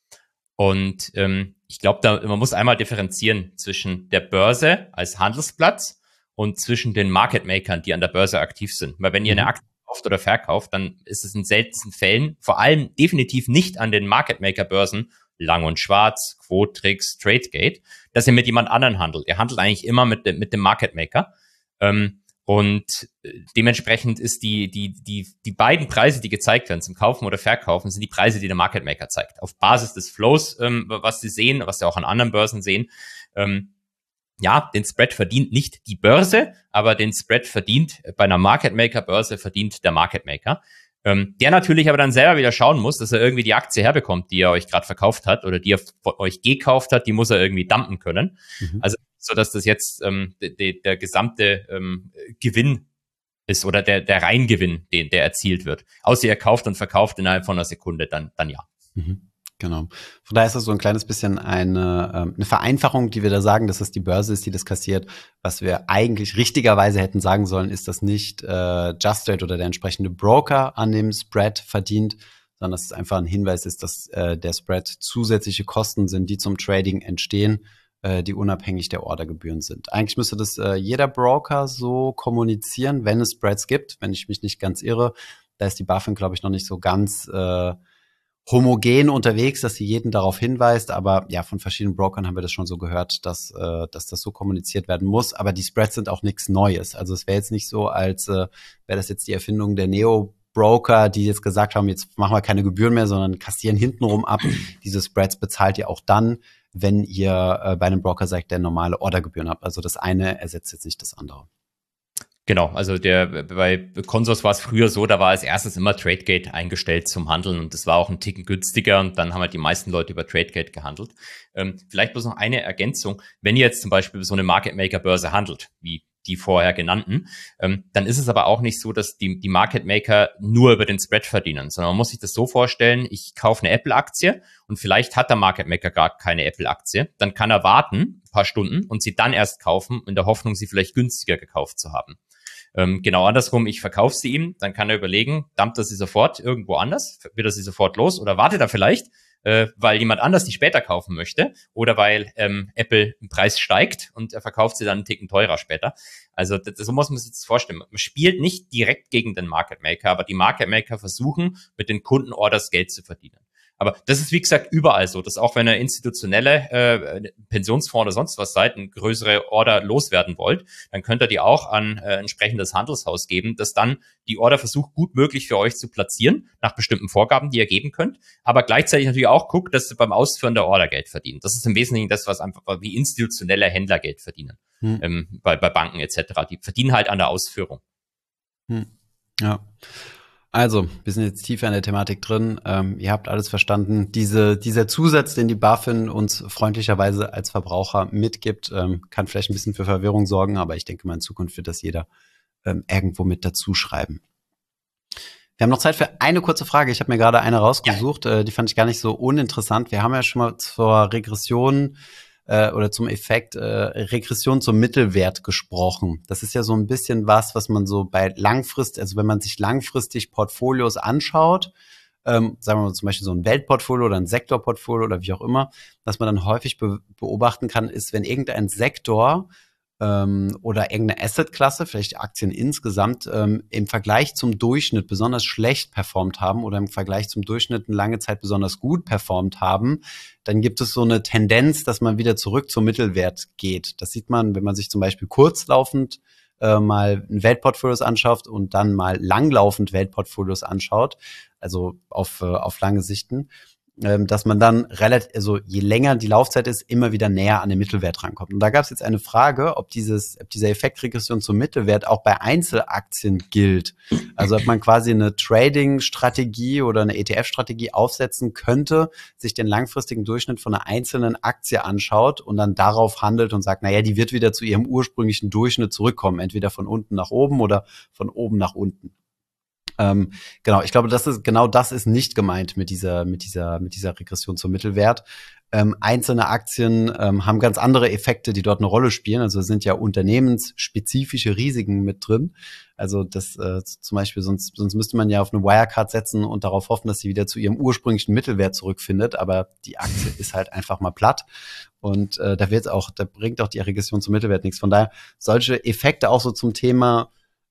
Und ich glaube, man muss einmal differenzieren zwischen der Börse als Handelsplatz und zwischen den Market Makern, die an der Börse aktiv sind. Weil wenn ihr eine Aktie kauft oder verkauft, dann ist es in seltensten Fällen, vor allem definitiv nicht an den Market Maker Börsen, Lang und Schwarz, Quotrix, Tradegate, dass ihr mit jemand anderen handelt. Ihr handelt eigentlich immer mit dem Market Maker. Und dementsprechend ist die beiden Preise, die gezeigt werden zum Kaufen oder Verkaufen, sind die Preise, die der Market Maker zeigt. Auf Basis des Flows, was sie sehen, was sie auch an anderen Börsen sehen. Den Spread verdient nicht die Börse, aber den Spread verdient bei einer Market Maker Börse verdient der Market Maker. Der natürlich aber dann selber wieder schauen muss, dass er irgendwie die Aktie herbekommt, die er euch gerade verkauft hat oder die er euch gekauft hat, die muss er irgendwie dumpen können. Also so, dass das jetzt der gesamte Gewinn ist oder der Reingewinn, der erzielt wird. Außer ihr kauft und verkauft innerhalb von einer Sekunde, dann ja. Genau. Von daher ist das so ein kleines bisschen eine Vereinfachung, die wir da sagen, dass es die Börse ist, die das kassiert. Was wir eigentlich richtigerweise hätten sagen sollen, ist, dass nicht Just Trade oder der entsprechende Broker an dem Spread verdient, sondern dass es einfach ein Hinweis ist, dass der Spread zusätzliche Kosten sind, die zum Trading entstehen, die unabhängig der Ordergebühren sind. Eigentlich müsste das jeder Broker so kommunizieren, wenn es Spreads gibt, wenn ich mich nicht ganz irre. Da ist die BaFin, glaube ich, noch nicht so ganz homogen unterwegs, dass sie jeden darauf hinweist, aber ja, von verschiedenen Brokern haben wir das schon so gehört, dass das so kommuniziert werden muss, aber die Spreads sind auch nichts Neues. Also es wäre jetzt nicht so, als wäre das jetzt die Erfindung der Neo-Broker, die jetzt gesagt haben, jetzt machen wir keine Gebühren mehr, sondern kassieren hintenrum ab. Diese Spreads bezahlt ihr auch dann, wenn ihr bei einem Broker sagt, der normale Ordergebühren habt. Also das eine ersetzt jetzt nicht das andere. Genau, also bei Consors war es früher so, da war als erstes immer Tradegate eingestellt zum Handeln und das war auch ein Ticken günstiger und dann haben halt die meisten Leute über Tradegate gehandelt. Vielleicht bloß noch eine Ergänzung, wenn ihr jetzt zum Beispiel so eine Market Maker Börse handelt, wie die vorher genannten, dann ist es aber auch nicht so, dass die Market Maker nur über den Spread verdienen, sondern man muss sich das so vorstellen, ich kaufe eine Apple-Aktie und vielleicht hat der Market Maker gar keine Apple-Aktie, dann kann er warten, ein paar Stunden und sie dann erst kaufen, in der Hoffnung, sie vielleicht günstiger gekauft zu haben. Genau andersrum, ich verkaufe sie ihm, dann kann er überlegen, dumpt er sie sofort irgendwo anders, wird er sie sofort los oder wartet er vielleicht, weil jemand anders die später kaufen möchte oder weil Apple im Preis steigt und er verkauft sie dann einen Ticken teurer später. Also so muss man sich das vorstellen. Man spielt nicht direkt gegen den Market Maker, aber die Market Maker versuchen, mit den Kundenorders Geld zu verdienen. Aber das ist, wie gesagt, überall so, dass auch wenn ihr institutionelle Pensionsfonds oder sonst was seid, eine größere Order loswerden wollt, dann könnt ihr die auch an entsprechendes Handelshaus geben, das dann die Order versucht, gut möglich für euch zu platzieren, nach bestimmten Vorgaben, die ihr geben könnt, aber gleichzeitig natürlich auch guckt, dass ihr beim Ausführen der Order Geld verdient. Das ist im Wesentlichen das, was einfach wie institutionelle Händler Geld verdienen, bei Banken etc. Die verdienen halt an der Ausführung. Ja. Also, wir sind jetzt tiefer in der Thematik drin. Ihr habt alles verstanden. Dieser Zusatz, den die BaFin uns freundlicherweise als Verbraucher mitgibt, kann vielleicht ein bisschen für Verwirrung sorgen, aber ich denke mal, in Zukunft wird das jeder irgendwo mit dazu schreiben. Wir haben noch Zeit für eine kurze Frage. Ich habe mir gerade eine rausgesucht, die fand ich gar nicht so uninteressant. Wir haben ja schon mal zur Regression oder zum Effekt Regression zum Mittelwert gesprochen. Das ist ja so ein bisschen was man so bei also wenn man sich langfristig Portfolios anschaut, sagen wir mal zum Beispiel so ein Weltportfolio oder ein Sektorportfolio oder wie auch immer, was man dann häufig beobachten kann, ist, wenn irgendein Sektor oder irgendeine Assetklasse, vielleicht Aktien insgesamt, im Vergleich zum Durchschnitt besonders schlecht performt haben oder im Vergleich zum Durchschnitt eine lange Zeit besonders gut performt haben, dann gibt es so eine Tendenz, dass man wieder zurück zum Mittelwert geht. Das sieht man, wenn man sich zum Beispiel kurzlaufend mal ein Weltportfolios anschaut und dann mal langlaufend Weltportfolios anschaut, also auf lange Sichten, dass man dann also je länger die Laufzeit ist, immer wieder näher an den Mittelwert rankommt. Und da gab es jetzt eine Frage, ob dieser Effekt Regression zum Mittelwert auch bei Einzelaktien gilt. Also ob man quasi eine Trading-Strategie oder eine ETF-Strategie aufsetzen könnte, sich den langfristigen Durchschnitt von einer einzelnen Aktie anschaut und dann darauf handelt und sagt, naja, die wird wieder zu ihrem ursprünglichen Durchschnitt zurückkommen, entweder von unten nach oben oder von oben nach unten. Genau, ich glaube, das ist nicht gemeint mit dieser Regression zum Mittelwert. Einzelne Aktien haben ganz andere Effekte, die dort eine Rolle spielen. Also es sind ja unternehmensspezifische Risiken mit drin. Also das zum Beispiel, sonst müsste man ja auf eine Wirecard setzen und darauf hoffen, dass sie wieder zu ihrem ursprünglichen Mittelwert zurückfindet. Aber die Aktie ist halt einfach mal platt. Und da bringt auch die Regression zum Mittelwert nichts. Von daher solche Effekte auch so zum Thema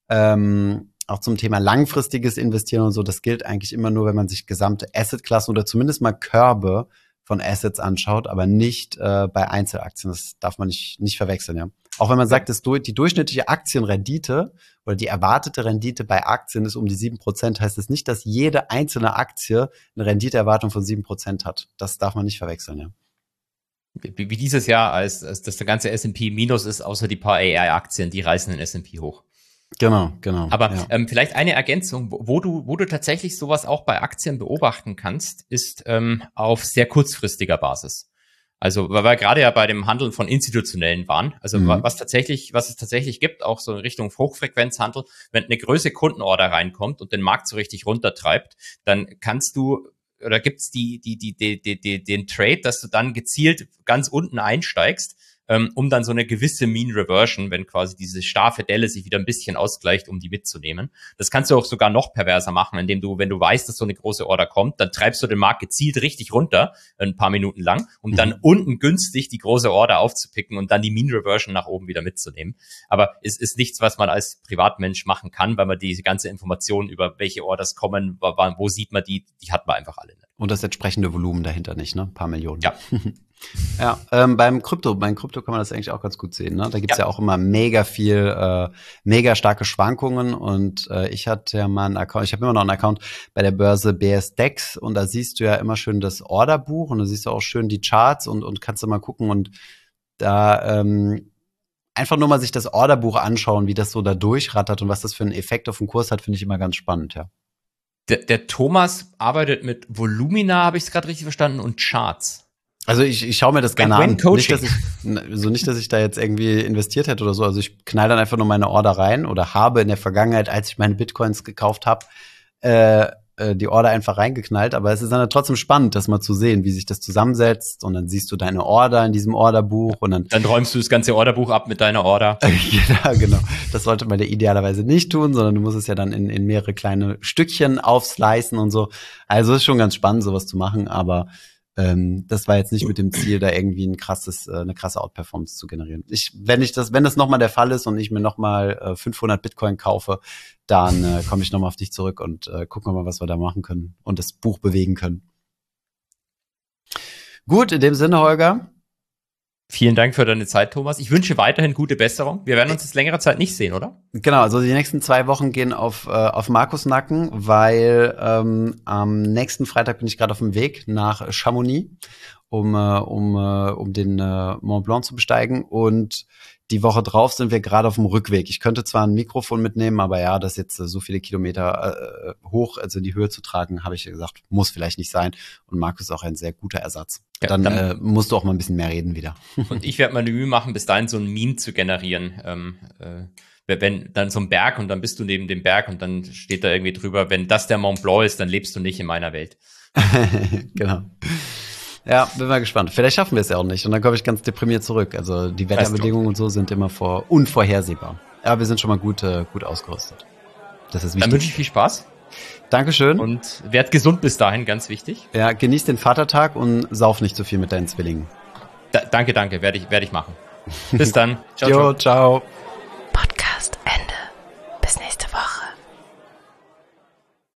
langfristiges Investieren und so, das gilt eigentlich immer nur, wenn man sich gesamte Assetklassen oder zumindest mal Körbe von Assets anschaut, aber nicht bei Einzelaktien. Das darf man nicht verwechseln, ja. Auch wenn man sagt, dass die durchschnittliche Aktienrendite oder die erwartete Rendite bei Aktien ist um die 7%, heißt es nicht, dass jede einzelne Aktie eine Renditeerwartung von 7% hat. Das darf man nicht verwechseln, ja. Wie dieses Jahr, als dass der ganze S&P minus ist, außer die paar AI-Aktien, die reißen den S&P hoch. Genau. Aber ja. Vielleicht eine Ergänzung, wo du tatsächlich sowas auch bei Aktien beobachten kannst, ist auf sehr kurzfristiger Basis. Also weil wir gerade ja bei dem Handeln von Institutionellen waren, also was es tatsächlich gibt, auch so in Richtung Hochfrequenzhandel, wenn eine größere Kundenorder reinkommt und den Markt so richtig runtertreibt, dann kannst du oder gibt's den Trade, dass du dann gezielt ganz unten einsteigst um dann so eine gewisse Mean Reversion, wenn quasi diese starre Delle sich wieder ein bisschen ausgleicht, um die mitzunehmen. Das kannst du auch sogar noch perverser machen, indem du, wenn du weißt, dass so eine große Order kommt, dann treibst du den Markt gezielt richtig runter, ein paar Minuten lang, um dann unten günstig die große Order aufzupicken und dann die Mean Reversion nach oben wieder mitzunehmen. Aber es ist nichts, was man als Privatmensch machen kann, weil man diese ganze Information über welche Orders kommen, wo sieht man die hat man einfach alle nicht. Und das entsprechende Volumen dahinter nicht, ne? Ein paar Millionen. Ja. Ja, beim Krypto kann man das eigentlich auch ganz gut sehen, ne? Da gibt's ja auch immer mega viel, mega starke Schwankungen und ich hatte ja mal einen Account, ich habe immer noch einen Account bei der Börse BSDEX und da siehst du ja immer schön das Orderbuch und da siehst du auch schön die Charts und kannst du mal gucken und da einfach nur mal sich das Orderbuch anschauen, wie das so da durchrattert und was das für einen Effekt auf den Kurs hat, finde ich immer ganz spannend, ja. Der Thomas arbeitet mit Volumina, habe ich es gerade richtig verstanden, und Charts. Also ich schaue mir das gerne an. Nicht, dass ich da jetzt irgendwie investiert hätte oder so. Also ich knall dann einfach nur meine Order rein oder habe in der Vergangenheit, als ich meine Bitcoins gekauft habe, die Order einfach reingeknallt. Aber es ist dann trotzdem spannend, das mal zu sehen, wie sich das zusammensetzt. Und dann siehst du deine Order in diesem Orderbuch und dann räumst du das ganze Orderbuch ab mit deiner Order. Ja, genau. Das sollte man ja idealerweise nicht tun, sondern du musst es ja dann in mehrere kleine Stückchen aufslicen und so. Also es ist schon ganz spannend, sowas zu machen, aber das war jetzt nicht mit dem Ziel, da irgendwie eine krasse Outperformance zu generieren. Wenn das nochmal der Fall ist und ich mir nochmal 500 Bitcoin kaufe, dann komme ich nochmal auf dich zurück und gucken wir mal, was wir da machen können und das Buch bewegen können. Gut, in dem Sinne, Holger. Vielen Dank für deine Zeit, Thomas. Ich wünsche weiterhin gute Besserung. Wir werden uns jetzt längere Zeit nicht sehen, oder? Genau, also die nächsten 2 Wochen gehen auf Markus Nacken, weil am nächsten Freitag bin ich gerade auf dem Weg nach Chamonix, um den Mont Blanc zu besteigen. Und die Woche drauf sind wir gerade auf dem Rückweg. Ich könnte zwar ein Mikrofon mitnehmen, aber ja, das jetzt so viele Kilometer hoch, also in die Höhe zu tragen, habe ich gesagt, muss vielleicht nicht sein. Und Markus ist auch ein sehr guter Ersatz. Ja, dann musst du auch mal ein bisschen mehr reden wieder. Und ich werde mal die Mühe machen, bis dahin so ein Meme zu generieren. Wenn dann so ein Berg und dann bist du neben dem Berg und dann steht da irgendwie drüber, wenn das der Mont Blanc ist, dann lebst du nicht in meiner Welt. Genau. Ja, bin mal gespannt. Vielleicht schaffen wir es ja auch nicht und dann komme ich ganz deprimiert zurück. Also die Wetterbedingungen und so sind immer unvorhersehbar. Aber wir sind schon mal gut ausgerüstet. Das ist wichtig. Dann wünsche ich viel Spaß. Dankeschön. Und werd gesund bis dahin, ganz wichtig. Ja, genieß den Vatertag und sauf nicht so viel mit deinen Zwillingen. Danke, werde ich machen. Bis dann. Ciao, ciao.